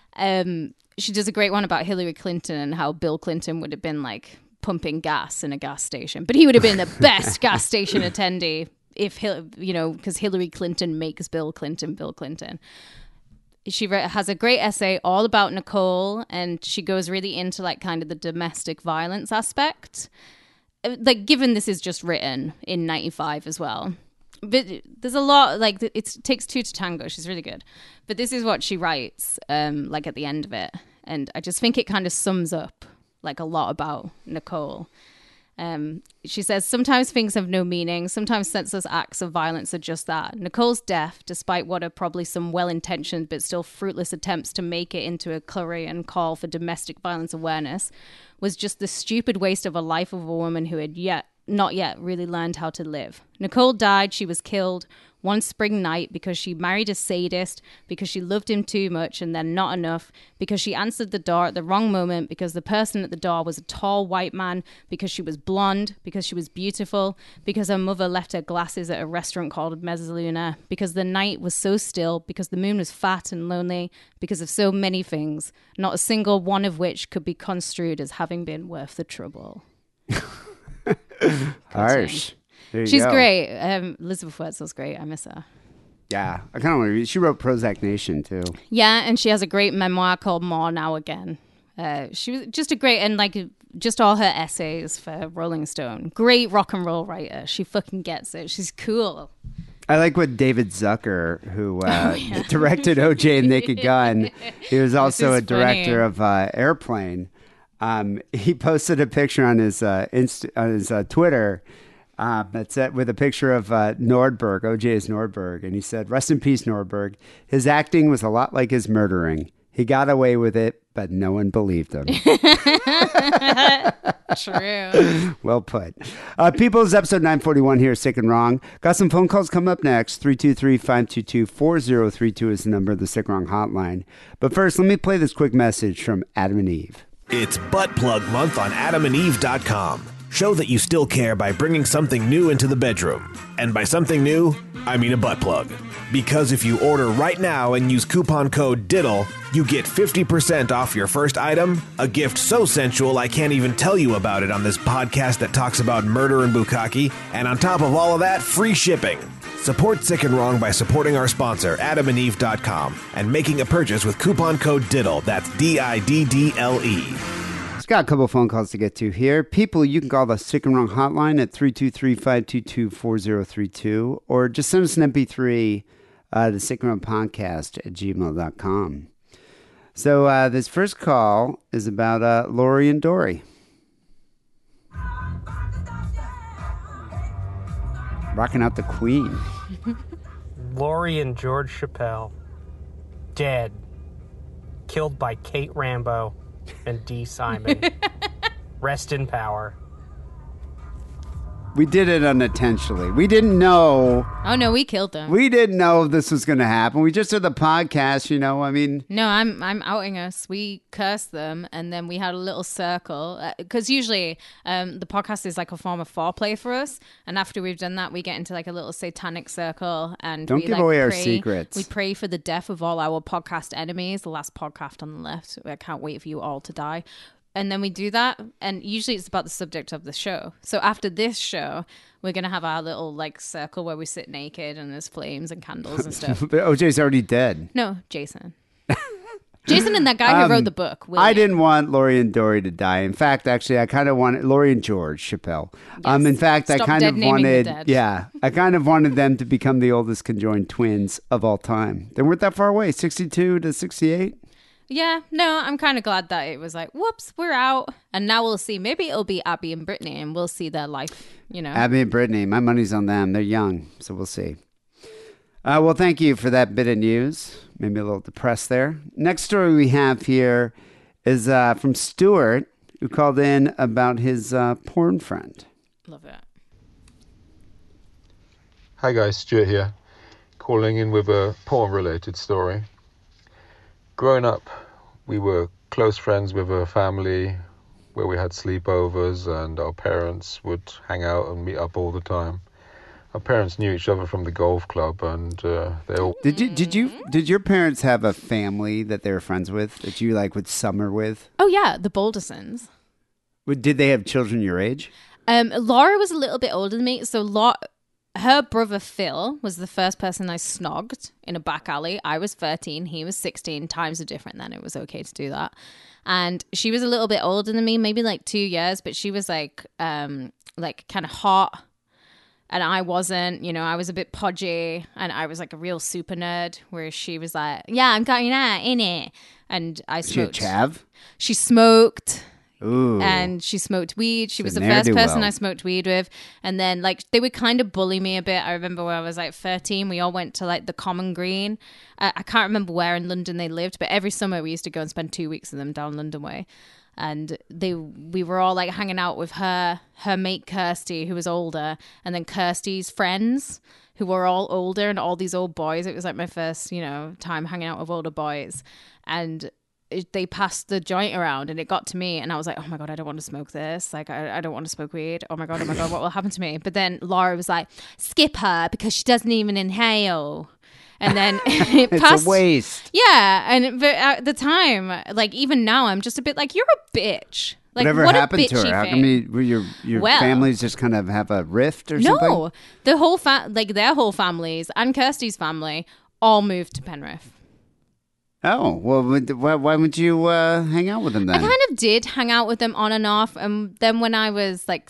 She does a great one about Hillary Clinton and how Bill Clinton would have been like pumping gas in a gas station, but he would have been the best gas station attendee if because Hillary Clinton makes Bill Clinton Bill Clinton. She has a great essay all about Nicole, and she goes really into like kind of the domestic violence aspect. Like, given this is just written in 95 as well. But there's a lot, like, it takes 2 to tango. She's really good. But this is what she writes, like, at the end of it. And I just think it kind of sums up, like, a lot about Nicole. She says, sometimes things have no meaning. Sometimes senseless acts of violence are just that. Nicole's death, despite what are probably some well-intentioned but still fruitless attempts to make it into a clarion call for domestic violence awareness, was just the stupid waste of a life of a woman who had not yet really learned how to live. Nicole died. She was killed one spring night because she married a sadist, because she loved him too much and then not enough, because she answered the door at the wrong moment, because the person at the door was a tall white man, because she was blonde, because she was beautiful, because her mother left her glasses at a restaurant called Mezzaluna, because the night was so still, because the moon was fat and lonely, because of so many things, not a single one of which could be construed as having been worth the trouble. Harsh. There you She's go. great. Elizabeth Wurzel's great. I miss her. Yeah, I kind of want to read. She wrote Prozac Nation too. Yeah, and she has a great memoir called More Now Again. She was just a great, and like just all her essays for Rolling Stone. Great rock and roll writer. She fucking gets it. She's cool. I like what David Zucker, who directed O.J. and Naked Gun, he was also is a director funny. of Airplane. He posted a picture on his Twitter that's with a picture of Nordberg, O.J.'s Nordberg, and he said, "Rest in peace, Nordberg. His acting was a lot like his murdering. He got away with it, but no one believed him." True. Well put. People's episode 941 here, Sick and Wrong. Got some phone calls coming up next. 323-522-4032 is the number of the Sick and Wrong hotline. But first, let me play this quick message from Adam and Eve. It's Butt Plug Month on AdamandEve.com. Show that you still care by bringing something new into the bedroom. And by something new, I mean a butt plug. Because if you order right now and use coupon code DIDDLE, you get 50% off your first item, a gift so sensual I can't even tell you about it on this podcast that talks about murder and bukkake, and on top of all of that, free shipping. Support Sick and Wrong by supporting our sponsor, AdamandEve.com, and making a purchase with coupon code DIDDLE. That's DIDDLE. Got a couple of phone calls to get to here. People, you can call the Sick and Wrong hotline at 323-522-4032 or just send us an MP3 to Sick and Wrong Podcast at gmail.com. So this first call is about Lori and Dory. Rocking out the Queen. Lori and George Chappelle. Dead. Killed by Kate Rambo and Dee Simon. Rest in power. We did it unintentionally. We didn't know. Oh no, we killed them. We didn't know this was going to happen. We just did the podcast, you know. I mean, No, I'm outing us. We cursed them, and then we had a little circle because usually the podcast is like a form of foreplay for us. And after we've done that, we get into like a little satanic circle, and Don't we, give like, away our pray. secrets. We pray for the death of all our podcast enemies. The last podcast on the left. I can't wait for you all to die. And then we do that, and usually it's about the subject of the show. So after this show, we're going to have our little like circle where we sit naked and there's flames and candles and stuff. but OJ's already dead. No, Jason. Jason and that guy who wrote the book. I William. didn't want Lori and Dory to die. In fact, actually, I kind of wanted Lori and George Chappelle. In fact, I Stop kind dead of naming the wanted, dead. yeah, I kind of wanted them to become the oldest conjoined twins of all time. They weren't that far away, 62 to 68. Yeah, no, I'm kind of glad that it was like, whoops, we're out. And now we'll see. Maybe it'll be Abby and Brittany and we'll see their life, you know. Abby and Brittany, my money's on them. They're young, so we'll see. Well, thank you for that bit of news. Made me a little depressed there. Next story we have here is from Stuart, who called in about his porn friend. Love it. Hi guys, Stuart here, calling in with a porn-related story. Growing up, we were close friends with a family where we had sleepovers and our parents would hang out and meet up all the time. Our parents knew each other from the golf club, and they all... Did your parents have a family that they were friends with that you like would summer with? Oh, yeah, the Baldersons. Did they have children your age? Laura was a little bit older than me, so her brother Phil was the first person I snogged in a back alley. I was 13, he was 16. Times are different then. It was okay to do that. And she was a little bit older than me, maybe like 2 years, but she was like kind of hot. And I wasn't, you know, I was a bit podgy and I was like a real super nerd, whereas she was like, yeah, I'm going out, innit? And I smoked. She a chav? She smoked. Ooh. And she smoked weed. She was the ne'er first do person well. I smoked weed with. And then like they would kind of bully me a bit. I remember when I was like 13, we all went to like the Common Green. I can't remember where in London they lived, but every summer we used to go and spend 2 weeks with them down London way. And we were all like hanging out with her mate Kirsty, who was older, and then Kirsty's friends, who were all older, and all these old boys. It was like my first, you know, time hanging out with older boys. And they passed the joint around and it got to me and I was like, oh my God, I don't want to smoke this. Like, I don't want to smoke weed. Oh my God, what will happen to me? But then Laura was like, skip her because she doesn't even inhale. And then it passed. It's a waste. Yeah. But at the time, like even now, I'm just a bit like, you're a bitch. Like, Whatever what a happened to her? bitchy How come thing. your Well- families just kind of have a rift or something? No, the whole their whole families and Kirsty's family all moved to Penrith. Oh, well, why wouldn't you hang out with them then? I kind of did hang out with them on and off, and then when I was like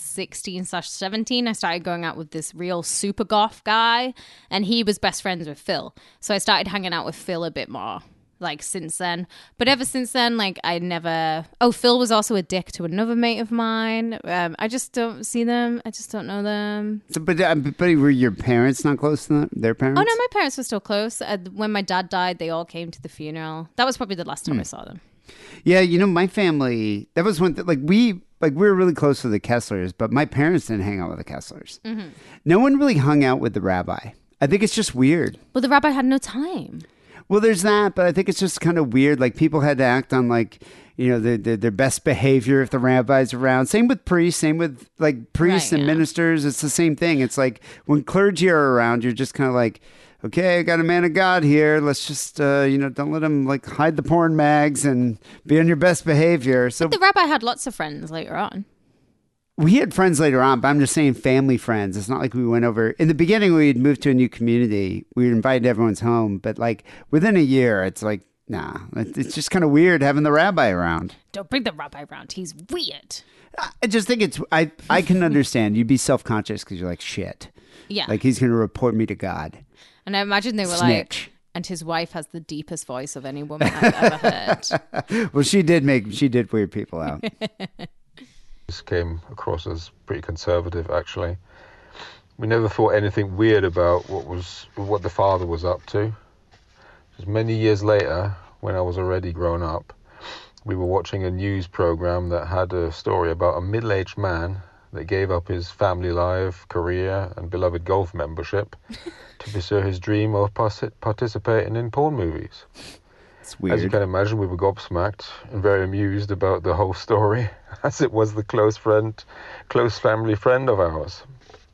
16/17, I started going out with this real super goth guy, and he was best friends with Phil. So I started hanging out with Phil a bit more. Like since then, but ever since then, like I never. Oh, Phil was also a dick to another mate of mine. I just don't see them. I just don't know them. So, but were your parents not close to their parents? Oh no, my parents were still close. When my dad died, they all came to the funeral. That was probably the last time I saw them. Yeah, my family. That was one. We were really close to the Kesslers, but my parents didn't hang out with the Kesslers. Mm-hmm. No one really hung out with the rabbi. I think it's just weird. Well, the rabbi had no time. Well, there's that, but I think it's just kind of weird. Like people had to act on their best behavior if the rabbi's around. Same with priests. Same with like priests and ministers. It's the same thing. It's like when clergy are around, you're just kind of like, okay, I got a man of God here. Let's just don't let him like hide the porn mags and be on your best behavior. So But the rabbi had lots of friends later on. we had friends later on, but I'm just saying family friends. It's not like we went over. In the beginning, we'd moved to a new community. We invited everyone's home. But like within a year, it's like, nah. It's just kind of weird having the rabbi around. Don't bring the rabbi around. He's weird. I just think I can understand. You'd be self-conscious because you're like, shit. Yeah. Like he's going to report me to God. And I imagine they were Snitch. like, and his wife has the deepest voice of any woman I've ever heard. Well, she did weird people out. This came across as pretty conservative, actually. We never thought anything weird about what the father was up to. Just many years later, when I was already grown up, we were watching a news program that had a story about a middle-aged man that gave up his family life, career, and beloved golf membership to pursue his dream of participating in porn movies. It's weird. As you can imagine, we were gobsmacked and very amused about the whole story, as it was the close family friend of ours.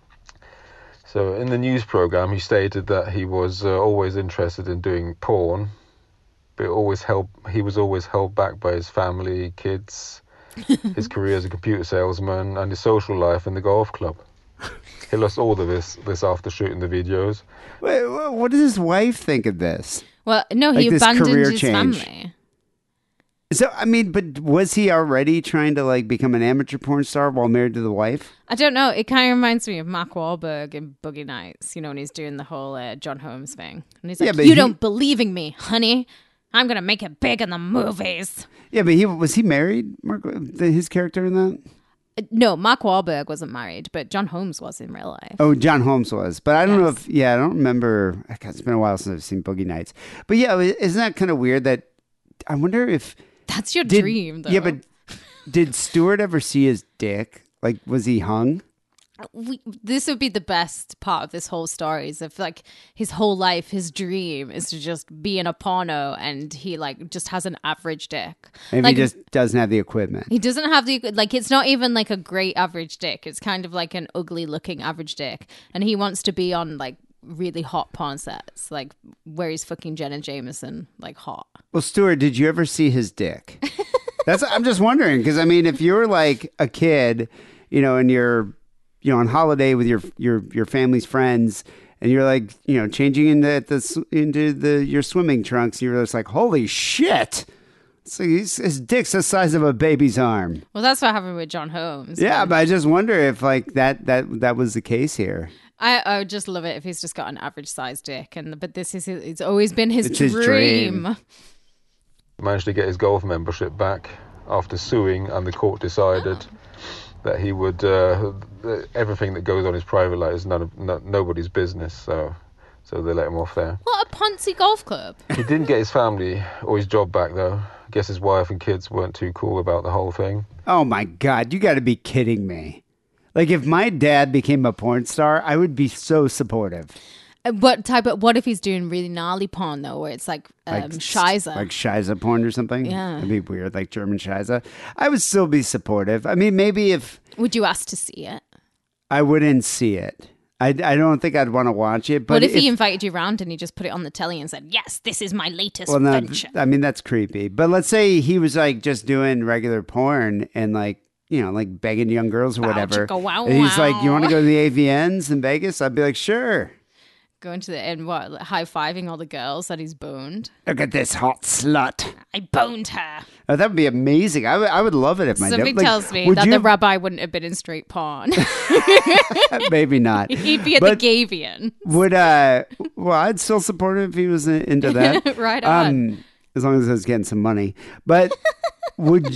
So in the news program, he stated that he was always interested in doing porn, but he was always held back by his family, kids, his career as a computer salesman, and his social life in the golf club. He lost all of this after shooting the videos. Wait, what does his wife think of this? Well, no, Like he this abandoned career his change. family. So, I mean, but was he already trying to like become an amateur porn star while married to the wife? I don't know. It kind of reminds me of Mark Wahlberg in Boogie Nights, when he's doing the whole John Holmes thing. And he's like, but you don't believe in me, honey. I'm going to make it big in the movies. Yeah, but was he married, his character in that? No, Mark Wahlberg wasn't married, but John Holmes was in real life. Oh, John Holmes was. But I don't know if, I don't remember. It's been a while since I've seen Boogie Nights. But yeah, isn't that kind of weird that, I wonder if. That's your dream, though. Yeah, but did Stewart ever see his dick? Like, was he hung? This would be the best part of this whole story is if like his whole life, his dream is to just be in a porno and he like just has an average dick. Maybe he just doesn't have the equipment. He doesn't have it's not even like a great average dick. It's kind of like an ugly looking average dick. And he wants to be on like really hot porn sets, like where he's fucking Jenna Jameson, like hot. Well, Stuart, did you ever see his dick? I'm just wondering, because I mean, if you're like a kid, and you're on holiday with your family's friends, and you're like, changing into your swimming trunks, and you're just like, holy shit! So his dick's the size of a baby's arm. Well, that's what happened with John Holmes. Yeah, but I just wonder if like that was the case here. I would just love it if he's just got an average sized dick, but it's always been his It's his dream. He managed to get his golf membership back after suing, and the court decided that he would everything that goes on in his private life is nobody's business. So they let him off there. What a poncy golf club! He didn't get his family or his job back though. I guess his wife and kids weren't too cool about the whole thing. Oh my God, you got to be kidding me! Like if my dad became a porn star, I would be so supportive. What if he's doing really gnarly porn though, where it's like Shiza? Like Shiza porn or something? Yeah. That'd be weird, like German Shiza. I would still be supportive. I mean, maybe if... Would you ask to see it? I wouldn't see it. I don't think I'd want to watch it. But what if he invited you around and he just put it on the telly and said, yes, this is my latest well, no, venture? I mean, that's creepy. But let's say he was like just doing regular porn and like, you know, like begging young girls or whatever. Wow, and he's wow. like, you want to go to the AVNs in Vegas? I'd be like, sure. Going to the end, what, high-fiving all the girls that he's boned. Look at this hot slut. I boned her. Oh, that would be amazing. I would love it if my Something dad... tells me that the rabbi wouldn't have been in straight porn. Maybe not. He'd be at the Gavian. Would, well, I'd still support him if he was into that. Right on. As long as I was getting some money. But would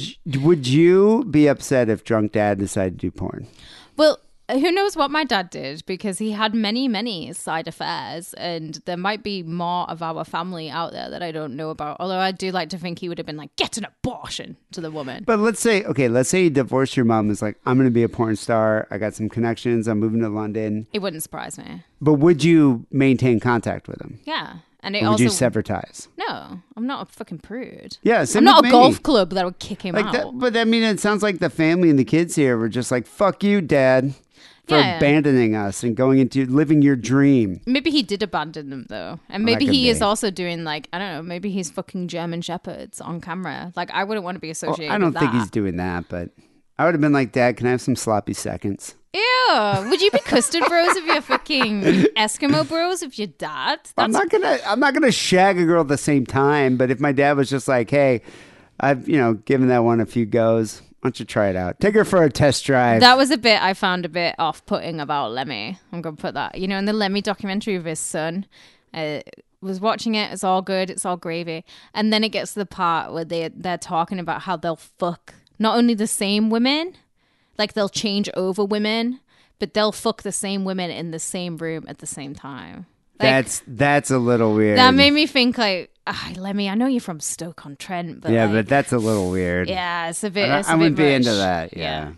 you be upset if drunk dad decided to do porn? Well, who knows what my dad did, because he had many, many side affairs, and there might be more of our family out there that I don't know about. Although I do like to think he would have been like, get an abortion to the woman. But let's say you divorced your mom. Is like, I'm going to be a porn star. I got some connections. I'm moving to London. It wouldn't surprise me. But would you maintain contact with him? Yeah. And or would you sever ties? No, I'm not a fucking prude. Yeah, I'm not a golf club that would kick him out. That, but I mean, it sounds like the family and the kids here were just like, fuck you, Dad, for abandoning us and going into living your dream. Maybe he did abandon them, though. And maybe he is also doing, like, I don't know, maybe he's fucking German Shepherds on camera. Like, I wouldn't want to be associated with that. I don't think he's doing that, but I would have been like, Dad, can I have some sloppy seconds? Ew, would you be custard bros if you're fucking Eskimo bros if you're dad? I'm not gonna shag a girl at the same time, but if my dad was just like, hey, I've given that one a few goes, why don't you try it out? Take her for a test drive. That was a bit I found a bit off-putting about Lemmy. I'm gonna put that. In the Lemmy documentary of his son, was watching it, it's all good, it's all gravy. And then it gets to the part where they're talking about how they'll fuck not only the same women, like they'll change over women, but they'll fuck the same women in the same room at the same time. Like, that's a little weird. That made me think like, Lemmy, I know you're from Stoke-on-Trent, but but that's a little weird. Yeah, it's a bit. I wouldn't be into that. Yeah.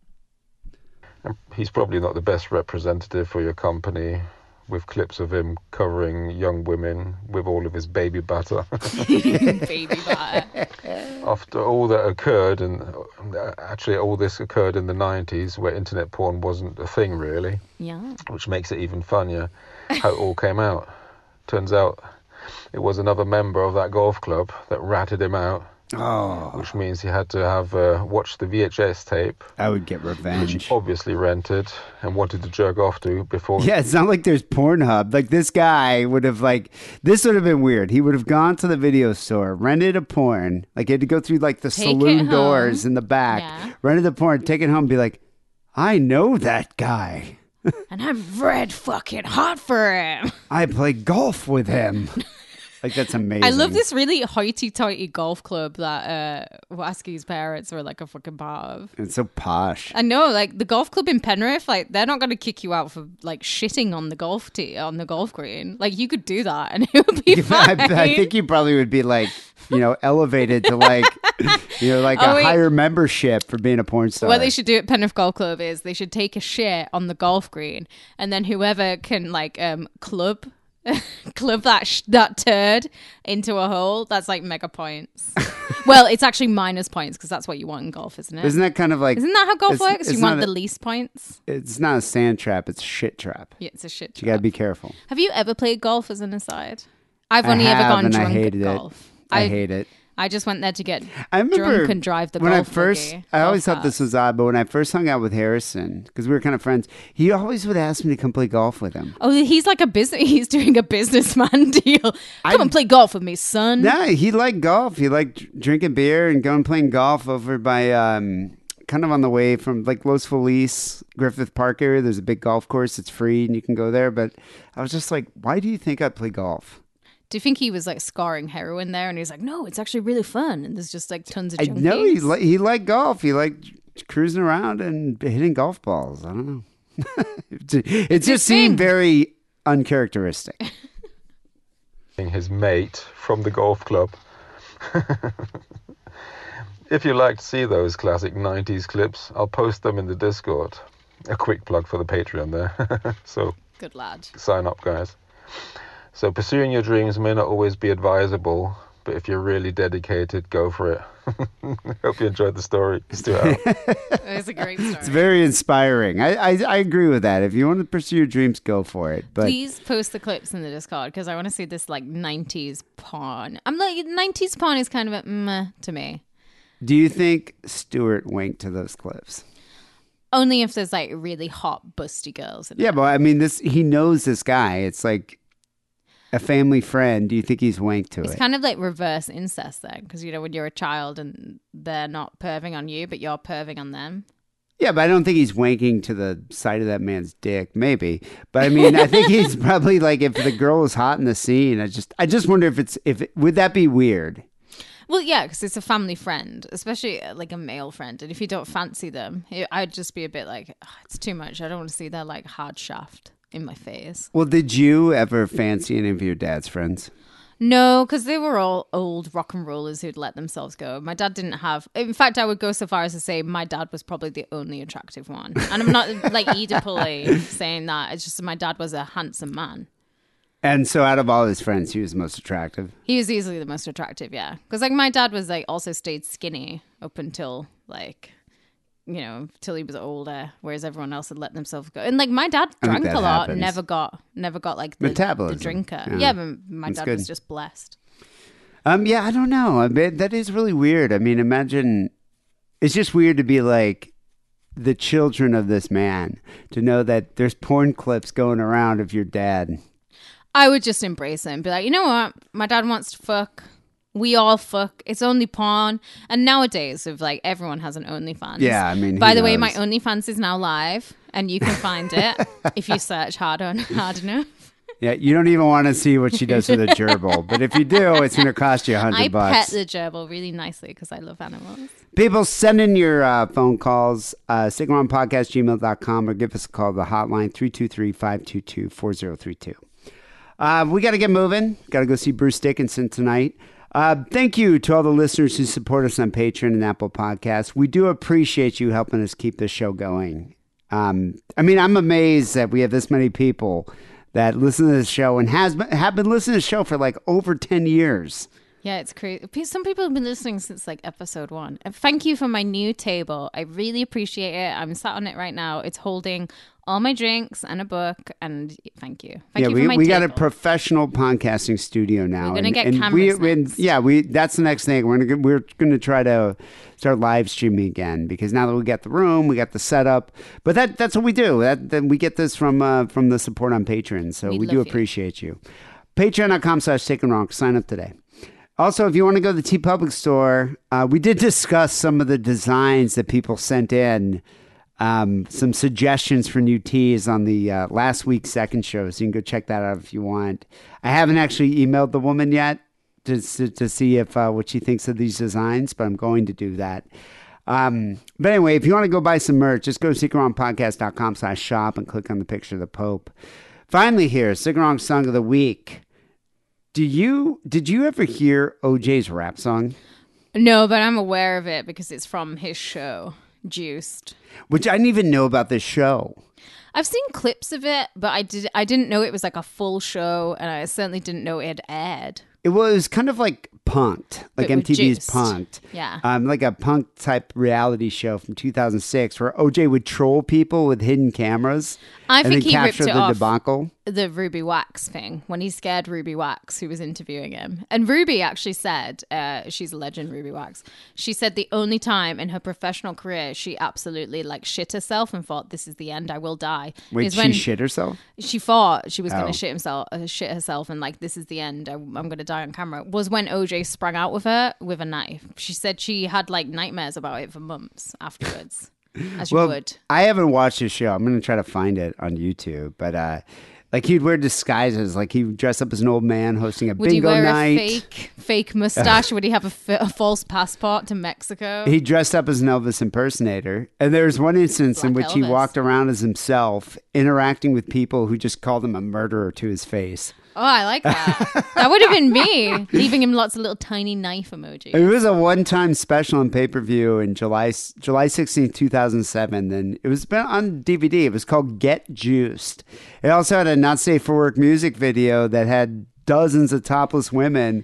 He's probably not the best representative for your company, with clips of him covering young women with all of his baby butter. Baby butter. After all that occurred, and actually all this occurred in the 90s, where internet porn wasn't a thing really. Yeah. Which makes it even funnier how it all came out. Turns out it was another member of that golf club that ratted him out. Oh. Which means he had to have watched the VHS tape. I would get revenge. Which he obviously rented and wanted to jerk off to before. Yeah, it's not like there's Pornhub. Like, this guy would have, this would have been weird. He would have gone to the video store, rented a porn. Like, he had to go through, the saloon doors in the back, rented the porn, take it home, and be like, I know that guy. And I'm red fucking hot for him. I play golf with him. That's amazing. I love this really hoity-toity golf club that Wasky's parents were a fucking part of. It's so posh. I know, the golf club in Penrith, they're not going to kick you out for shitting on the golf on the golf green. You could do that and it would be fine. I think you probably would be elevated to a higher membership for being a porn star. What they should do at Penrith Golf Club is they should take a shit on the golf green, and then whoever can club that turd into a hole, that's mega points. Well, it's actually minus points because that's what you want in golf, isn't it? Isn't that kind of isn't that how golf works? You want the least points? It's not a sand trap, it's a shit trap. Yeah, it's a shit trap. You gotta be careful. Have you ever played golf as an aside? I've only ever gone drunk at golf. I hate it. I just went there to get drunk and drive the golf buggy. I always thought this was odd, but when I first hung out with Harrison, because we were kind of friends, he always would ask me to come play golf with him. Oh, he's he's doing a businessman deal. Come and play golf with me, son. No, he liked golf. He liked drinking beer and going playing golf over by kind of on the way from Los Feliz, Griffith Park area. There's a big golf course. It's free and you can go there. But I was just like, why do you think I'd play golf? Do you think he was scoring heroin there? And he's like, no, it's actually really fun. And there's just tons of junkies. No, he liked golf. He liked cruising around and hitting golf balls. I don't know. It just seemed very uncharacteristic. His mate from the golf club. If you like to see those classic 90s clips, I'll post them in the Discord. A quick plug for the Patreon there. So, good lad. Sign up, guys. So pursuing your dreams may not always be advisable, but if you're really dedicated, go for it. Hope you enjoyed the story, Stuart. It's a great story. It's very inspiring. I agree with that. If you want to pursue your dreams, go for it. But please post the clips in the Discord because I want to see this like 90s porn. I'm like 90s porn is kind of a meh to me. do you think Stuart winked to those clips? Only if there's like really hot busty girls. Yeah, but I mean, he knows this guy. It's like a family friend. Do you think he's wanked to It's it? kind of like reverse incest then, because you know when you're a child and they're not perving on you, but you're perving on them. Yeah, but I don't think he's wanking to the side of that man's dick. Maybe, but I mean, I think he's probably like, if the girl is hot in the scene, I just wonder would that be weird? Well, yeah, because it's a family friend, especially like a male friend, and if you don't fancy them, I'd just be a bit like, "Oh, it's too much. I don't want to see their like hard shaft in my face." Well, did you ever fancy any of your dad's friends? No, because they were all old rock and rollers who'd let themselves go. My dad didn't have. In fact, I would go so far as to say my dad was probably the only attractive one. And I'm not like Oedipally saying that. It's just my dad was a handsome man. And so, out of all his friends, he was most attractive. He was easily the most attractive, yeah. Because like my dad was like also stayed skinny up until like, you know, till he was older, whereas everyone else had let themselves go. And like my dad drank a lot, never got like the metabolism. The drinker. Yeah, but my that's dad good. was just blessed. Yeah, I don't know. I mean, that is really weird. I mean, imagine it's just weird to be like the children of this man, to know that there's porn clips going around of your dad. I would just embrace it and be like, you know what? My dad wants to fuck. We all fuck. It's only porn. And nowadays, if like everyone has an OnlyFans. Yeah, I mean, by who the way, my knows? OnlyFans is now live, and you can find it if you search hard enough. Yeah, you don't even want to see what she does with a gerbil, but if you do, it's going to cost you $100. I pet the gerbil really nicely because I love animals. People, send in your phone calls, sickandwrongpodcast@gmail.com, or give us a call to the hotline 323-522-4032. We got to get moving. Got to go see Bruce Dickinson tonight. Thank you to all the listeners who support us on Patreon and Apple Podcasts. We do appreciate you helping us keep this show going. I mean, I'm amazed that we have this many people that listen to this show and have been listening to the show for like over 10 years. Yeah, it's crazy. Some people have been listening since like episode 1. And thank you for my new table. I really appreciate it. I'm sat on it right now. It's holding all my drinks and a book. And thank you. Thank you for my we table. got a professional podcasting studio now. We're gonna get cameras next. That's the next thing. We're gonna try to start live streaming again, because now that we got the room, we got the setup. But that's what we do. Then we get this from the support on Patreon. So we do appreciate you. Patreon.com/TakenWrong. Sign up today. Also, if you want to go to the TeePublic store, we did discuss some of the designs that people sent in, some suggestions for new tees on the last week's second show, so you can go check that out if you want. I haven't actually emailed the woman yet to see if what she thinks of these designs, but I'm going to do that. But anyway, if you want to go buy some merch, just go to sickandwrongpodcast.com/shop and click on the picture of the Pope. Finally here, Sick and Wrong Song of the Week. Did you ever hear OJ's rap song? No, but I'm aware of it because it's from his show, Juiced. Which I didn't even know about this show. I've seen clips of it, but I didn't know it was like a full show, and I certainly didn't know it had aired. It was kind of like Punk'd, like But with MTV's Juiced. Punk'd. Yeah. Like a punk type reality show from 2006 where OJ would troll people with hidden cameras. I and think then he ripped capture it the off debacle. the Ruby Wax thing when he scared Ruby Wax, who was interviewing him. And Ruby actually said, she's a legend, Ruby Wax. She said the only time in her professional career she absolutely like shit herself and thought, this is the end, I will die. Wait, is she when shit herself? She thought she was going Oh. to shit herself and like, this is the end, I'm going to die on camera. Was when OJ sprang out with her with a knife. She said she had like nightmares about it for months afterwards. As you would. I haven't watched his show. I'm going to try to find it on YouTube. But like he'd wear disguises. Like he'd dress up as an old man hosting a Would he bingo wear night. a fake mustache? Would he have a false passport to Mexico? He dressed up as an Elvis impersonator. And there was one instance in Black which he Elvis. walked around as himself, interacting with people who just called him a murderer to his face. Oh, I like that. That would have been me, leaving him lots of little tiny knife emojis. It was a one-time special on pay-per-view in July 16, 2007. And it was on DVD. It was called Get Juiced. It also had a Not Safe for Work music video that had dozens of topless women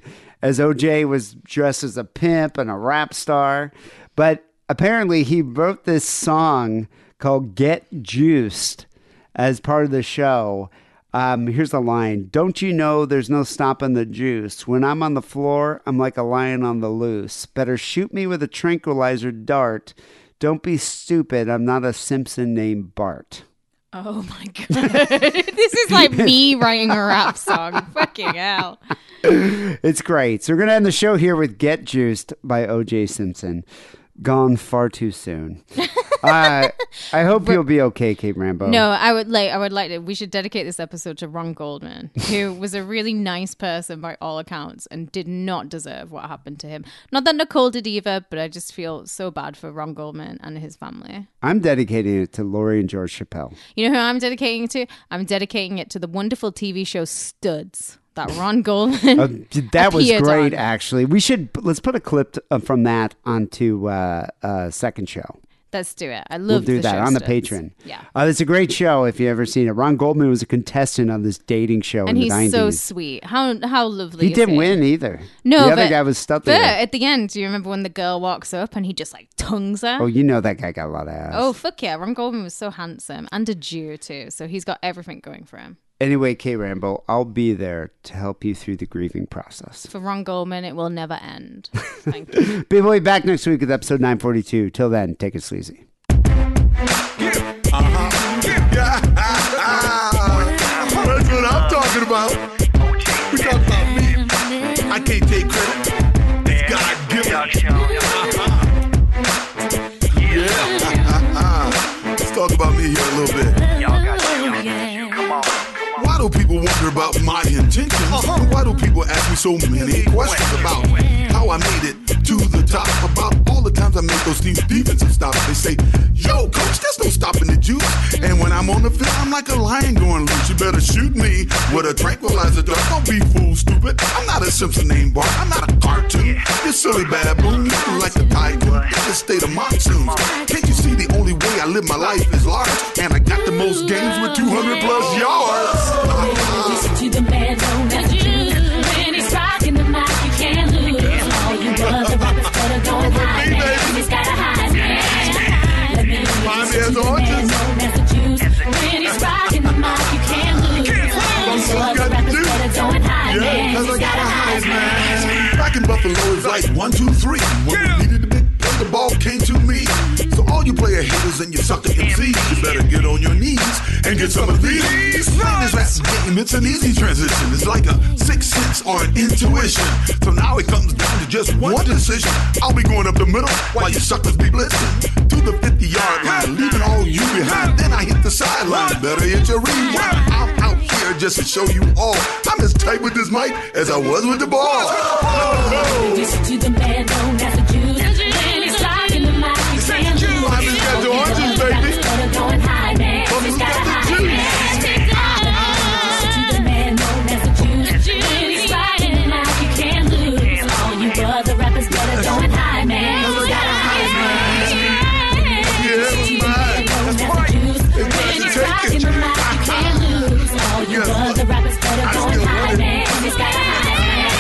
as OJ was dressed as a pimp and a rap star. But apparently he wrote this song called Get Juiced as part of the show. Here's the line. Don't you know there's no stopping the juice? When I'm on the floor, I'm like a lion on the loose. Better shoot me with a tranquilizer dart. Don't be stupid. I'm not a Simpson named Bart. Oh my God. This is like me writing a rap song. Fucking hell. It's great. So we're going to end the show here with Get Juiced by O.J. Simpson. Gone far too soon. I hope you'll be okay, Kate Rambo. No, I would like to. We should dedicate this episode to Ron Goldman, who was a really nice person by all accounts and did not deserve what happened to him. Not that Nicole did either, but I just feel so bad for Ron Goldman and his family. I'm dedicating it to Lori and George Chappelle. You know who I'm dedicating it to? I'm dedicating it to the wonderful TV show Studs that Ron Goldman that was great, on. Actually. Let's put a clip from that onto second show. Let's do it. We'll do that on the Patreon. Yeah. It's a great show if you've ever seen it. Ron Goldman was a contestant on this dating show in the 90s. And he's so sweet. How lovely He didn't win either. No, the other guy was stuck there. But at the end, do you remember when the girl walks up and he just like tongues her? Oh, you know that guy got a lot of ass. Oh, fuck yeah. Ron Goldman was so handsome and a Jew too. So he's got everything going for him. Anyway, Kate Rambo, I'll be there to help you through the grieving process. For Ron Goldman, it will never end. Thank you. We'll be back next week with episode 942. Till then, take it sleazy. That's what I'm talking about. We talking about me. I can't take credit. It's God given. Let's talk about me here a little bit. Why do people wonder about my intentions? Why do people ask me so many questions about how I made it to the top? About all the times I made those teams defensive stops. They say, yo, coach, there's no stopping the juice. And when I'm on the field, I'm like a lion going loose. You better shoot me with a tranquilizer dart. Don't be fool stupid. I'm not a Simpson named Bart. I'm not a cartoon. You silly baboon. You like a tycoon. In the state of monsoons. Can't you see the only way I live my life is large? And I got the most games with 200 plus yards. Listen to the man known as the Juice. When he's rocking the mic, you can't lose. All you other rappers better go and hide, man. He's got a high man. Let me introduce you to the man known as the Juice. When he's rocking the mic, you can't lose. All you other rappers better go and hide, man. He's got a high man. Back in Buffalo is like 1, 2, 3. When we needed the big play, the ball came to me. So all you player haters and you sucker MCs, you better get on your knees and get some of these. Playing this rap game, it's an easy transition. It's like a sixth sense or an intuition. So now it comes down to just one decision. I'll be going up the middle while you suckers be blitzing. To the 50-yard line, leaving all you behind. Then I hit the sideline. Better hit your rewind. I'm out here just to show you all. I'm as tight with this mic as I was with the ball. Listen to the man known as the Juice. When he's rocking the mic, you can't lose. I just got the oranges, baby. Better go and hide, man. He's got a high man. Listen to the man known as the Juice. When he's rocking the mic, you can't lose. All you other rappers better go and hide, man. He's got a high man. Listen to the man known as the Juice. When he's rocking the mic, you can't lose. All you other rappers better go and hide, man. He's got a high man.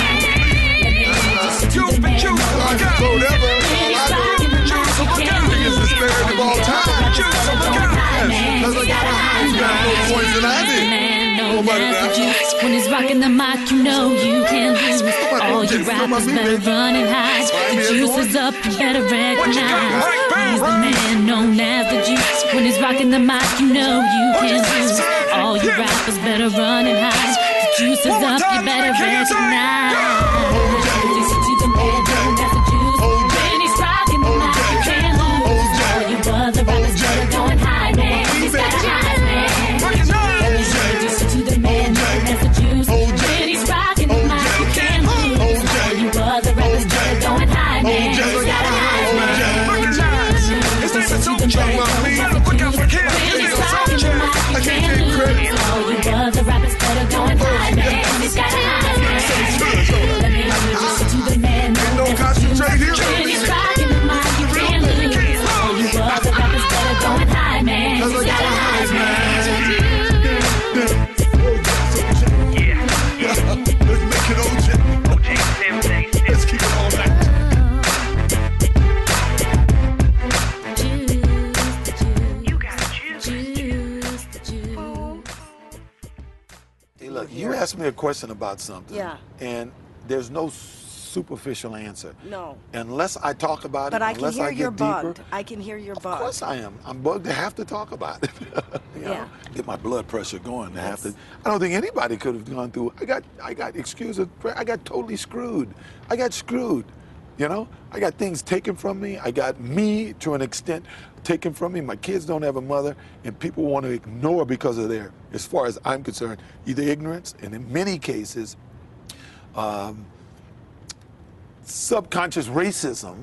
Juice, look out. Biggest disparity of all time. Juice, look out. Because I got more points than I did. When he's rocking the mic, you know you can't lose. All you rappers better run and hide. The juice is up, you better recognize. He's the man known as the Juice. When he's rocking the mic, you know you can't lose. All you rappers better run and hide. The juice is up, you better recognize. Listen to the man known as the Juice. When he's rocking the mic, you can't lose. All you other rappers better go and hide, man. He's got a high man. Listen to the man known as the Juice. When he's rocking the mic, you can't lose. All you other rappers better go and hide, man. He's got a high man. Listen to the man known as the Juice. When he's rocking the mic, you can't lose. All you other rappers better go and hide, man. He's got a high man. Let me introduce you ask me a question about something. Yeah. And there's no superficial answer. No. Unless I talk about But it, I can unless hear I you're get deeper. bugged. I can hear you're bugged. Of course I am. I'm bugged to have to talk about it. You know, Yeah. get my blood pressure going to have to. I don't think anybody could have gone through. I got I got totally screwed. I got screwed. You know, I got things taken from me. I got me to an extent taken from me. My kids don't have a mother, and people want to ignore because of their, as far as I'm concerned, either ignorance and in many cases, subconscious racism.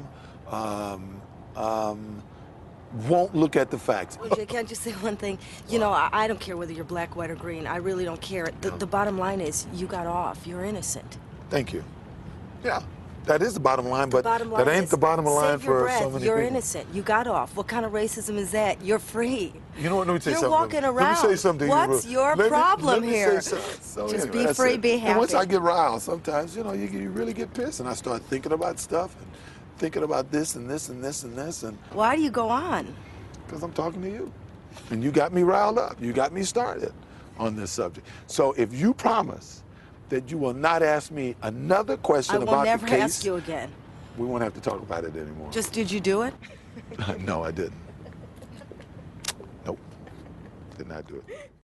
Won't look at the facts. OJ, can't you say one thing? You know, I don't care whether you're black, white, or green. I really don't care. The bottom line is you got off. You're innocent. Thank you. Yeah, that is the bottom line, but Bottom line that ain't is, the bottom line save your for breath. so many You're people. innocent. You got off. What kind of racism is that? You're free. You know what? Let me tell you You're something. walking around. Let me say something to you. What's Ruth. your Let me- problem let me here? say something. So Just anyway, be that's free, it. be And once happy. I get riled, sometimes, you know, you really get pissed, and I start thinking about stuff and thinking about this and this and this and this, and Why do you go on? because I'm talking to you. And you got me riled up. You got me started on this subject. So if you promise that you will not ask me another question I will about never the case, ask you again. we won't have to talk about it anymore. Just did you do it? No, I didn't. Nope. Did not do it.